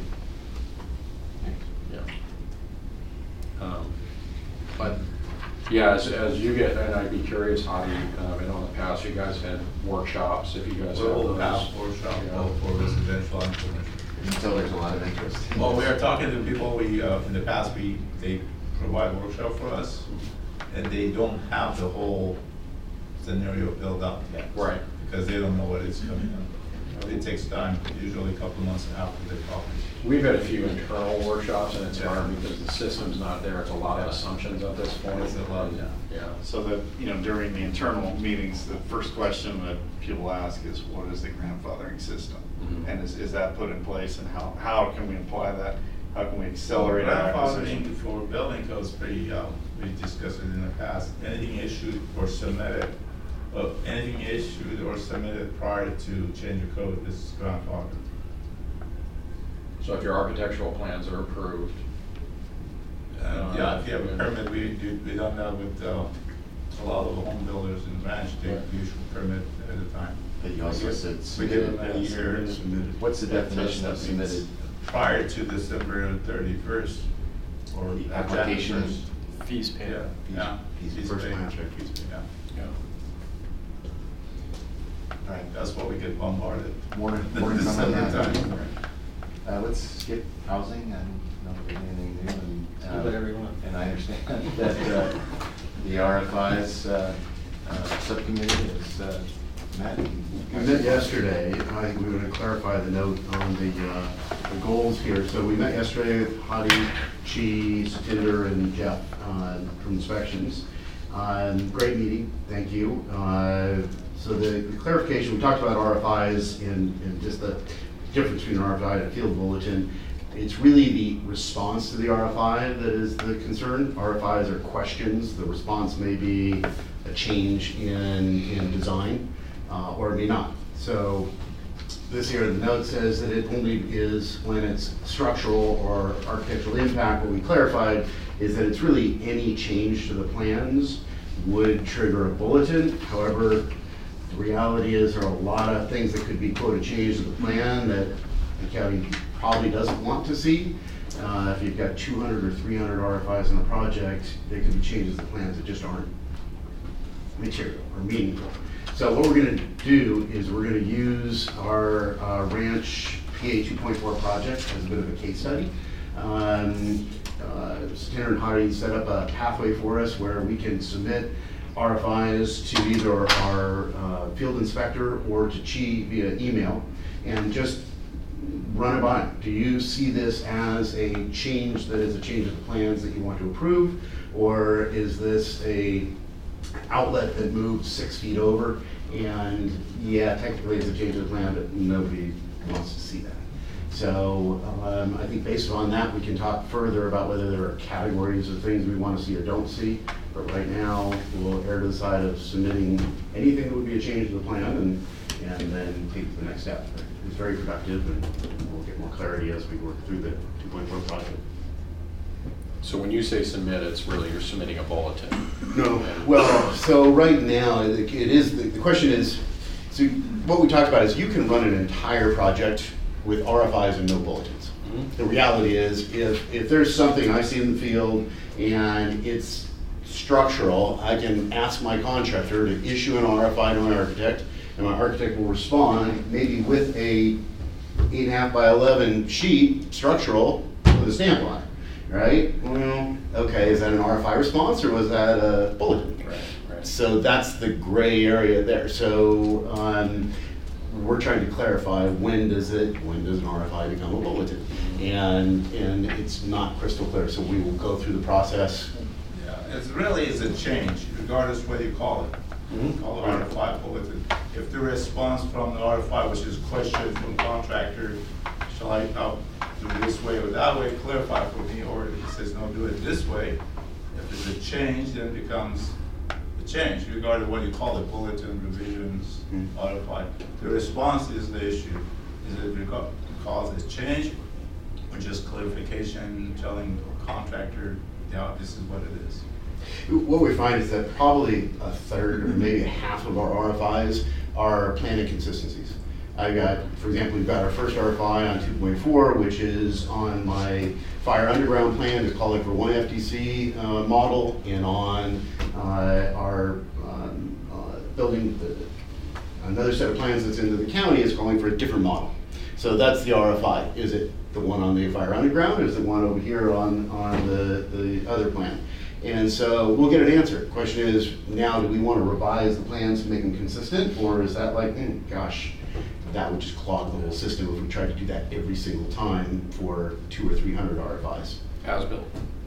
yeah. Um, but yeah, as, as you get, and I'd be curious, Hadi, um, I know in the past you guys had workshops, if you guys have We'll those. have workshop, Yeah. both for residential and commercial. Until there's a lot of interest. Well, we are talking to people, we, uh, in the past, we, they provide workshop for us, and they don't have the whole scenario built up yet. Right. Because they don't know what is coming up. It takes time, usually a couple months after the property. We've had a few internal workshops, and it's hard because the system's not there. It's a lot of assumptions at this point. It's a lot, And, yeah. Yeah. So that, you know, during the internal meetings, the first question that people ask is, what is the grandfathering system? Mhm. And is, is that put in place, and how, how can we apply that? How can we accelerate our acquisition? Grandfathering for building code is pretty, um, we discussed it in the past. Anything issued or submitted, uh, anything issued or submitted prior to change of code is grandfathered. So if your architectural plans are approved. Uh, yeah, if you have a permit, we do, we done that with, uh, a lot of the home builders in the ranch, they Right. issue permit at a time. But you also We said give- We give them a submitted. year. Submitted. What's the That- definition that of means submitted? Prior to December thirty-first, or The at application? January first. Fees paid. Yeah, yeah. Fees- Fees First paid. plan check, fees paid. Yeah, Yeah. All right, that's what we get bombarded. more, more to come on that. Summertime. Uh, let's skip housing, I don't know if there's anything new, and. uh, Do whatever you want. And I understand that, uh, the R F I's, uh, uh, subcommittee is, uh, met. We met yesterday. I think we were going to clarify the note on the, uh, the goals here. So we met yesterday with Hadi, Chi, Satinder, and Jeff uh, from inspections. Um, great meeting, thank you. Uh, so the, the clarification, we talked about R F Is and, and just the difference between an R F I and a field bulletin. It's really the response to the R F I that is the concern. R F Is are questions. The response may be a change in, in design, uh, or it may not. So this here, the note says that it only is when it's structural or architectural impact. What we clarified is that it's really any change to the plans would trigger a bulletin. However, the reality is there are a lot of things that could be quote a change to the plan that the county probably doesn't want to see. Uh, if you've got two hundred or three hundred R F Is in a project, there could be changes to plans that just aren't material or meaningful. So what we're gonna do is we're gonna use our uh, Ranch P A two point four project as a bit of a case study. Um, uh, Standard Hardy set up a pathway for us where we can submit R F Is to either our uh, field inspector or to Chi via email and just run it by. Do you see this as a change that is a change of the plans that you want to approve? Or is this a outlet that moved six feet over? And yeah, technically it's a change of the plan, but nobody wants to see that. So um, I think based on that, we can talk further about whether there are categories of things we want to see or don't see. But right now, we'll err to the side of submitting anything that would be a change to the plan and, and then take it to the next step. It's very productive, and we'll get more clarity as we work through the two point four project. So when you say submit, it's really you're submitting a bulletin? No, well, so right now, it it is, the, the question is, so what we talked about is you can run an entire project with R F Is and no bulletins. Mm-hmm. The reality is, if, if there's something I see in the field and it's structural, I can ask my contractor to issue an R F I to my architect, and my architect will respond maybe with a eight and a half by eleven sheet structural with a stamp line, right? Well, okay, is that an R F I response or was that a bulletin? Right, right. So that's the gray area there. So um, we're trying to clarify when does it, when does an R F I become a bulletin? And, and it's not crystal clear, so we will go through the process. Yeah, it really is a change, regardless whether you call it. Mm-hmm. Call it R F I bulletin. If the response from the R F I, which is question from contractor, shall I uh, do it this way or that way, clarify for me, or if he says no, do it this way. If it's a change, then it becomes a change, regardless of what you call it, bulletin, revisions, mm-hmm. R F I. The response is the issue. Is it because a change, or just clarification, telling the contractor, yeah, this is what it is? What we find is that probably a third or maybe a half of our R F Is are plan inconsistencies. I got, for example, we've got our first R F I on two point four, which is on my fire underground plan, it's calling for one F D C uh, model, and on uh, our um, uh, building, uh, another set of plans that's into the county is calling for a different model. So that's the R F I. Is it the one on the fire underground, or is it one over here on, on the, the other plan? And so we'll get an answer. The question is, now do we want to revise the plans to make them consistent, or is that like, mm, gosh, that would just clog the whole system if we tried to do that every single time for two or three hundred R F Is. As built.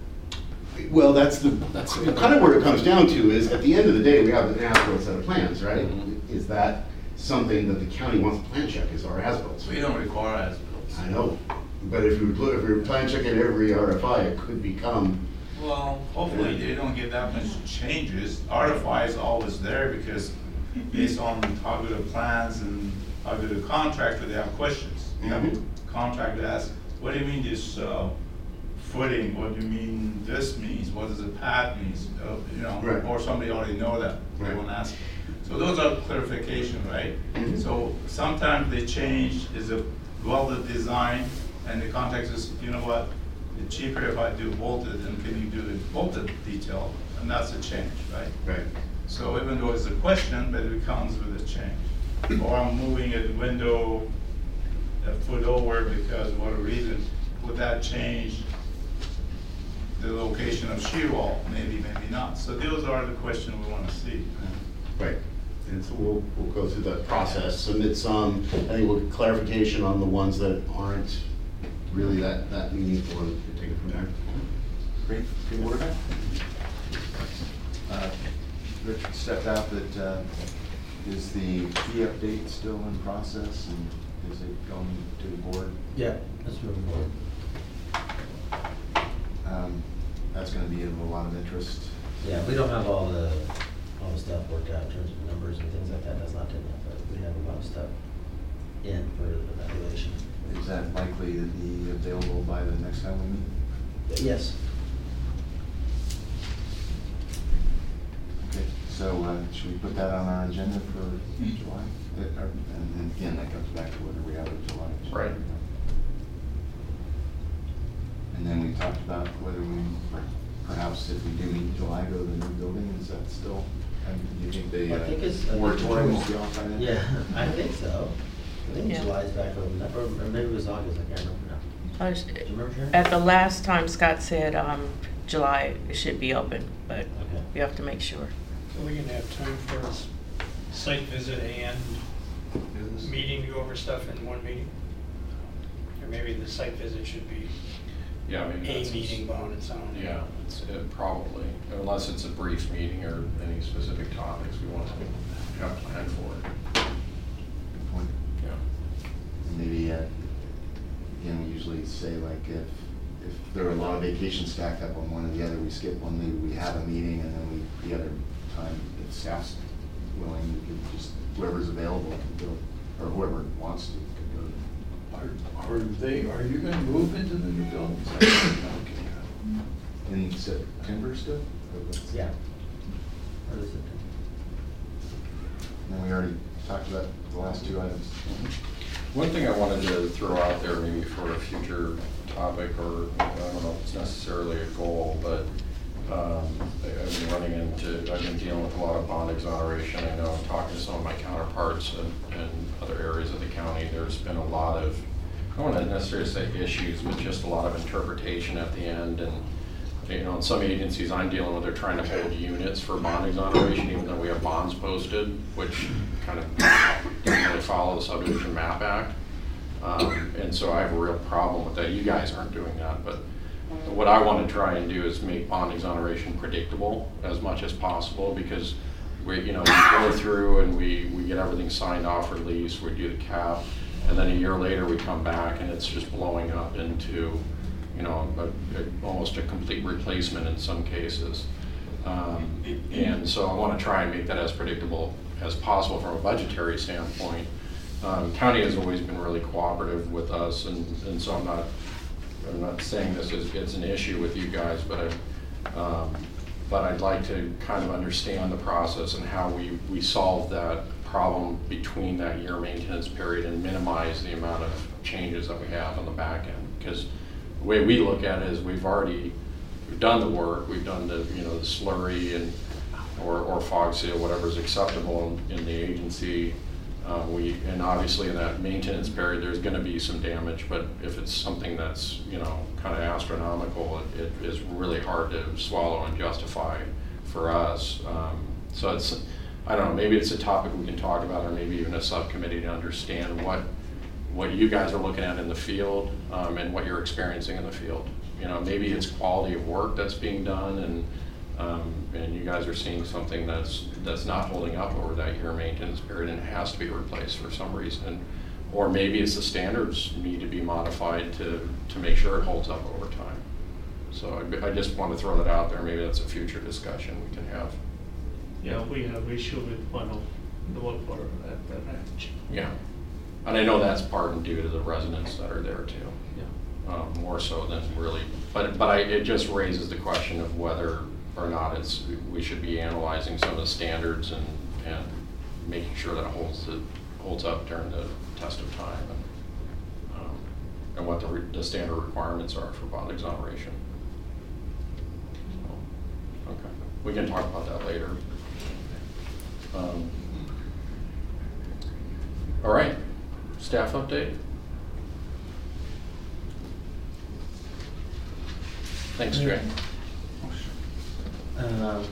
Well, that's the that's kind of where it comes down to is at the end of the day we have an as-built set of plans, right? Mm-hmm. Is that something that the county wants to plan check is our as-built? We don't require as-built. I know, but if we put if we were plan checking every R F I, it could become. Well, hopefully they don't get that much changes. R F I is always there because based on how good the plans and how good the contractor, they have questions. You have a contractor asks, what do you mean this uh, footing? What do you mean this means? What does the pad means? Uh, you know, right. Or somebody already know that. They right. won't ask. So those are clarification, right? Mm-hmm. So sometimes they change is a welded design, and the contractor says, you know what? It's cheaper if I do bolted, and can you do the bolted detail? And that's a change, right? Right. So even though it's a question, but it comes with a change. Or I'm moving a window a foot over because of what reason, would that change the location of shear wall? Maybe, maybe not. So those are the questions we want to see. Right. And so we'll, we'll go through the process, submit some, I think we'll get clarification on the ones that aren't really that, that meaningful, and take it from there. Great, good work. Uh, Richard stepped out, but uh, is the fee update still in process, and is it going to the board? Yeah, that's moving forward. Um, that's going to be of a lot of interest. Yeah, we don't have all the all the stuff worked out in terms of numbers and things like that. That's not in yet, but we have a lot of stuff in for evaluation. Is that likely to be available by the next time we meet? Yes. Okay, so uh, should we put that on our agenda for July? It, or, and, and again, that comes back to whether we have it in July. Right. And we talked about whether we, perhaps if we do meet in July, go to the new building, is that still, and do you think the I think it's- uh, I think moratorium will it's- be off by then? Yeah, I think so. I think Yeah. July's back open, or or maybe it was August, I can't remember now. I was- Do you remember, Sharon? At the last time, Scott said um, July it should be open, but Okay. we have to make sure. So we can have time for a s- site visit and meeting to go over stuff in one meeting? Or maybe the site visit should be Yeah, I mean, a that's- meeting on its own. Yeah, it's, uh, probably, unless it's a brief meeting or any specific topics we want to have planned for. Good point. Yeah. Maybe, uh, again, we usually say like if, if there are a lot of vacations stacked up on one or the other, we skip one, maybe we have a meeting and then we, the other time, if staff's willing, we could just, whoever's available could go, or whoever wants to could go. Are, are they, are you gonna move into the new building? In September still? Or what's- Yeah. Or is it? And we already talked about the last two items. One thing I wanted to throw out there maybe for a future topic, or I don't know if it's necessarily a goal, but um, I- I've been running into, I've been dealing with a lot of bond exoneration. I know I'm talking to some of my counterparts in, in other areas of the county. There's been a lot of, I don't want to necessarily say issues, but just a lot of interpretation at the end. And you know, in some agencies I'm dealing with, they're trying to hold units for bond exoneration, even though we have bonds posted, which kind of doesn't really follow the Subdivision Map Act. Um, and so I have a real problem with that. You guys aren't doing that, but what I want to try and do is make bond exoneration predictable as much as possible, because we, you know, we go through and we, we get everything signed off, released, we do the cap, and then a year later we come back and it's just blowing up into, you know, a, a, almost a complete replacement in some cases. Um, and so I want to try and make that as predictable as possible from a budgetary standpoint. Um, county has always been really cooperative with us, and, and so I'm not, I'm not saying this is it's an issue with you guys, but I, um, but I'd like to kind of understand the process and how we, we solve that problem between that year maintenance period and minimize the amount of changes that we have on the back end. Because the way we look at it is we've already, we've done the work, we've done the, you know, the slurry and, or, or fog seal, whatever's acceptable in, in the agency. Uh, we, and obviously in that maintenance period, there's gonna be some damage, but if it's something that's, you know, kind of astronomical, it, it is really hard to swallow and justify for us. Um, so it's, I don't know, maybe it's a topic we can talk about, or maybe even a subcommittee to understand what, what you guys are looking at in the field, um, and what you're experiencing in the field. You know, maybe it's quality of work that's being done, and Um, and you guys are seeing something that's that's not holding up over that year maintenance period and it has to be replaced for some reason. Or maybe it's the standards need to be modified to, to make sure it holds up over time. So I, I just want to throw that out there. Maybe that's a future discussion we can have. Yeah, we have issue with one of the work order at the ranch. Yeah. And I know that's part and due to the residents that are there too. Yeah. Um, more so than really, but, but I, it just raises the question of whether or not it's, we should be analyzing some of the standards and, and making sure that it holds, it holds up during the test of time, and, um, and what the, re the standard requirements are for bond exoneration. So, okay, we can talk about that later. Um, all right, staff update. Thanks, Jay. Um,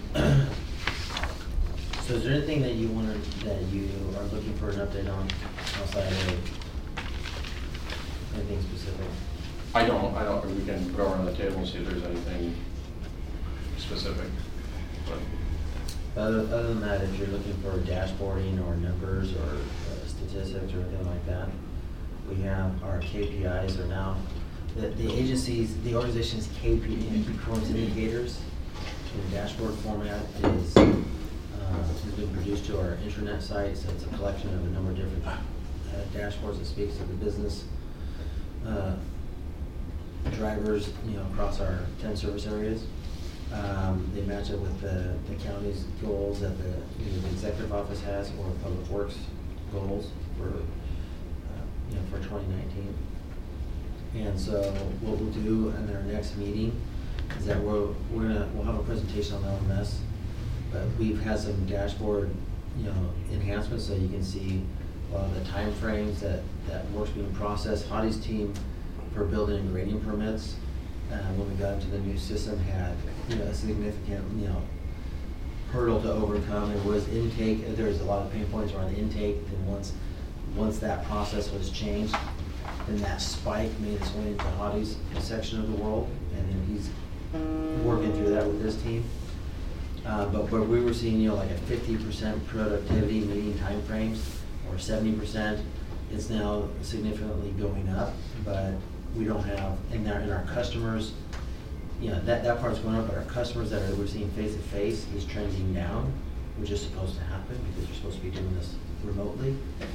so is there anything that you wanted, that you are looking for an update on outside of anything specific? I don't, I don't, we can go around the table and see if there's anything specific. But Other, other than that, if you're looking for dashboarding or numbers or uh, statistics or anything like that, we have our K P Is are now, the, the agencies, the organization's K P I, key performance indicators, in dashboard format is, uh, has been produced to our intranet site, so it's a collection of a number of different uh, dashboards that speaks to the business uh, drivers, you know, across our ten service areas. Um, they match it with the, the county's goals that the, either the executive office has or public works goals for, uh, you know, for twenty nineteen. And so what we'll do in our next meeting is that we're, we're gonna, we'll have a presentation on L M S, but we've had some dashboard, you know, enhancements so you can see a lot of the timeframes that, that work's being processed. Hottie's team for building and grading permits, uh, when we got into the new system had, you know, a significant, you know, hurdle to overcome. There was intake, there was a lot of pain points around intake, and once, once that process was changed, then that spike made its way into Hottie's section of the world, and then he's working through that with his team. Uh, but where we were seeing, you know, like a fifty percent productivity meeting timeframes, or seventy percent, it's now significantly going up, but we don't have, in our, in our customers, you know, that, that part's going up, but our customers that are, we're seeing face-to-face is trending down, which is supposed to happen because you're supposed to be doing this remotely.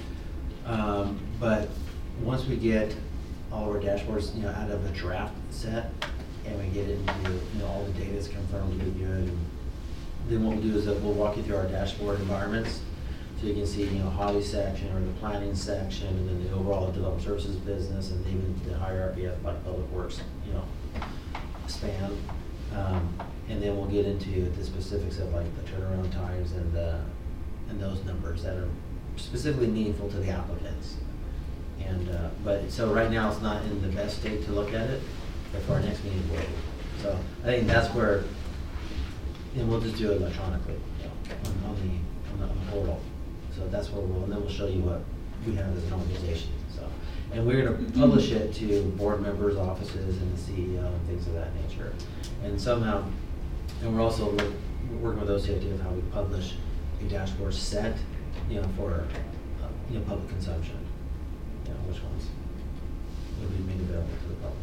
Um, but once we get all of our dashboards, you know, out of a draft set, and we get it into, you know, all the data is confirmed to be good, and then what we'll do is that we'll walk you through our dashboard environments, so you can see, you know, Hottie's section, or the planning section, and then the overall development services business, and even the hierarchy of like public works, you know, span. Um, and then we'll get into the specifics of like the turnaround times and the, and those numbers that are specifically meaningful to the applicants. And uh, but so right now it's not in the best state to look at it, but for our next meeting we'll. So I think that's where, and we'll just do it electronically, you know, on, on the on the, on the portal. So that's where we'll, and then we'll show you what we have as an organization. So, and we're going to publish it to board members' offices and the C E O and things of that nature. And somehow, and we're also look, we're working with O C I T of how we publish a dashboard set, you know, for uh, you know, public consumption. You know, which ones will be made available to the public.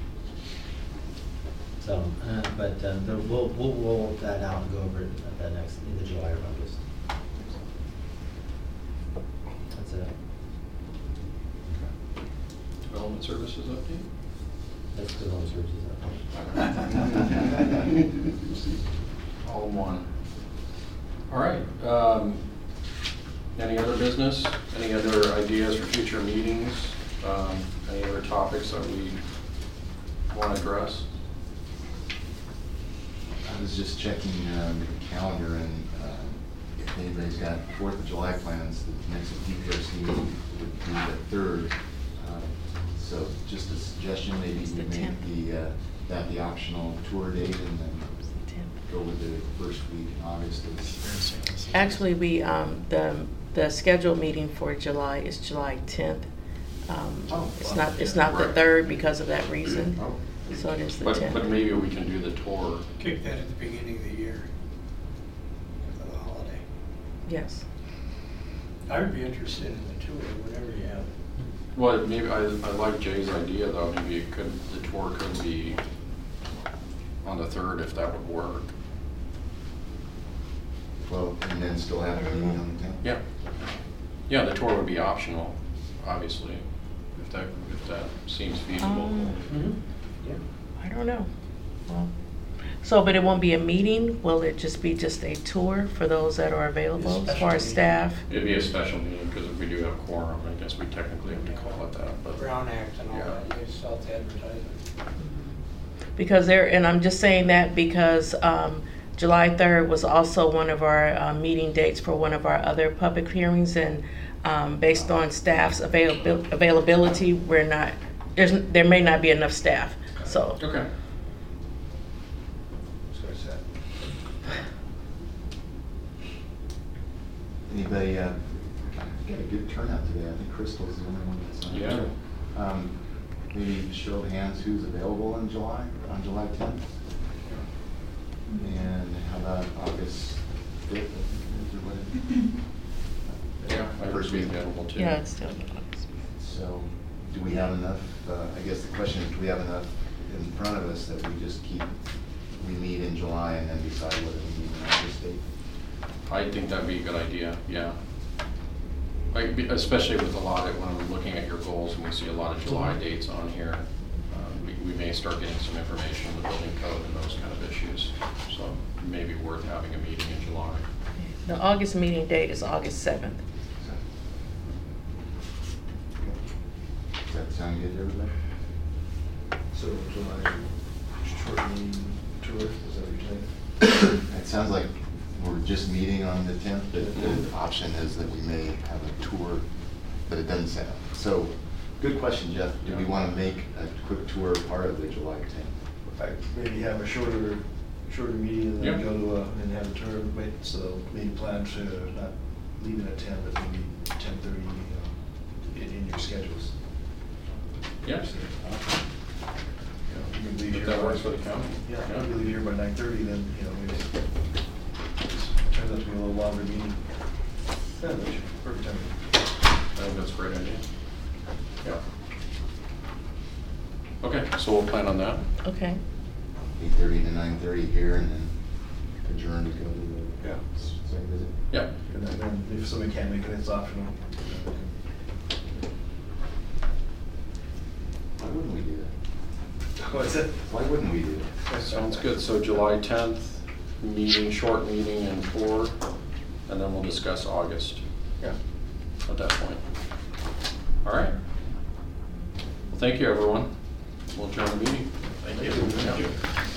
So, uh, but uh, the, we'll we'll roll that out and go over it at that next either July or August. That's it. Development services update? That's development services update. All in one. All right. Um, any other business? Any other ideas for future meetings? Um, any other topics that we want to address? I was just checking um, the calendar, and uh, if anybody's got Fourth of July plans, the next D P R C meeting would be the third. Uh, so just a suggestion, maybe we make the uh, that the optional tour date, and then go with the first week in August. Actually, we um, the the scheduled meeting for July is July tenth. Um, oh, it's well, not it's yeah, not right. the third because of that reason. Oh. So it is the but, tenth. but maybe we can do the tour. Kick that at the beginning of the year for the holiday. Yes. I would be interested in the tour, whatever you have. Well, maybe I, I like Jay's idea though. Maybe it could the tour could be on the third if that would work. Well, and then still have a meeting on the tenth. Yeah. Yeah, the tour would be optional, obviously, if that if that seems feasible. Um, Mm-hmm. Yeah. I don't know. Well, so, but it won't be a meeting. Will it just be just a tour for those that are available as far as staff? It'd be a special meeting because if we do have quorum, I guess we technically have to call it that. But Brown Act and all yeah. that, you just self-advertise it. Because there, and I'm just saying that because um, July third was also one of our uh, meeting dates for one of our other public hearings, and um, based on staff's avail availability, we're not, there's, there may not be enough staff. So. Okay. Anybody, uh, got a good turnout today. I think Crystal's the only one that's not Yeah. here. Um, maybe show of hands who's available in July, on July tenth? And how about August fifth? Yeah, I would be available too. Yeah, it's still. So, do we have enough, uh, I guess the question is, do we have enough in front of us that we just keep, we meet in July and then decide whether we meet in August date? I think that'd be a good idea, yeah. Like, be- especially with a lot of, when I'm looking at your goals and we see a lot of July dates on here, um, we, we may start getting some information on the building code and those kind of issues. So it may be worth having a meeting in July. The August meeting date is August seventh. Does that sound good to everybody? So July short meeting tour, is that what you're saying? It sounds like we're just meeting on the tenth, but the option is that we may have a tour, but it doesn't sound. So, good question, Jeff. Do we want to make a quick tour part of the July tenth? I maybe have a shorter, shorter meeting and then Yeah. go to, uh, and have a tour, but so maybe plan to not leaving at ten, but maybe ten thirty, you know, in, in your schedules. Yes. You know, you can leave If here that by- works for the county. Yeah, Yeah. if you leave here by nine thirty, then, you know, maybe it turns out to be a little longer meeting. Yeah, that's perfect timing. I think that's a great idea. Yeah. Okay, so we'll plan on that. Okay. eight thirty to nine thirty here and then adjourn to go to the Yeah. site visit? Yeah. And then- then if somebody can't make it, it's optional. Why wouldn't we do that? What's it? Why wouldn't we do that? Sounds good. So July tenth, meeting, short meeting and tour, and then we'll discuss August Yeah. at that point. All right. Well, thank you, everyone. We'll adjourn the meeting. Thank you. Yeah.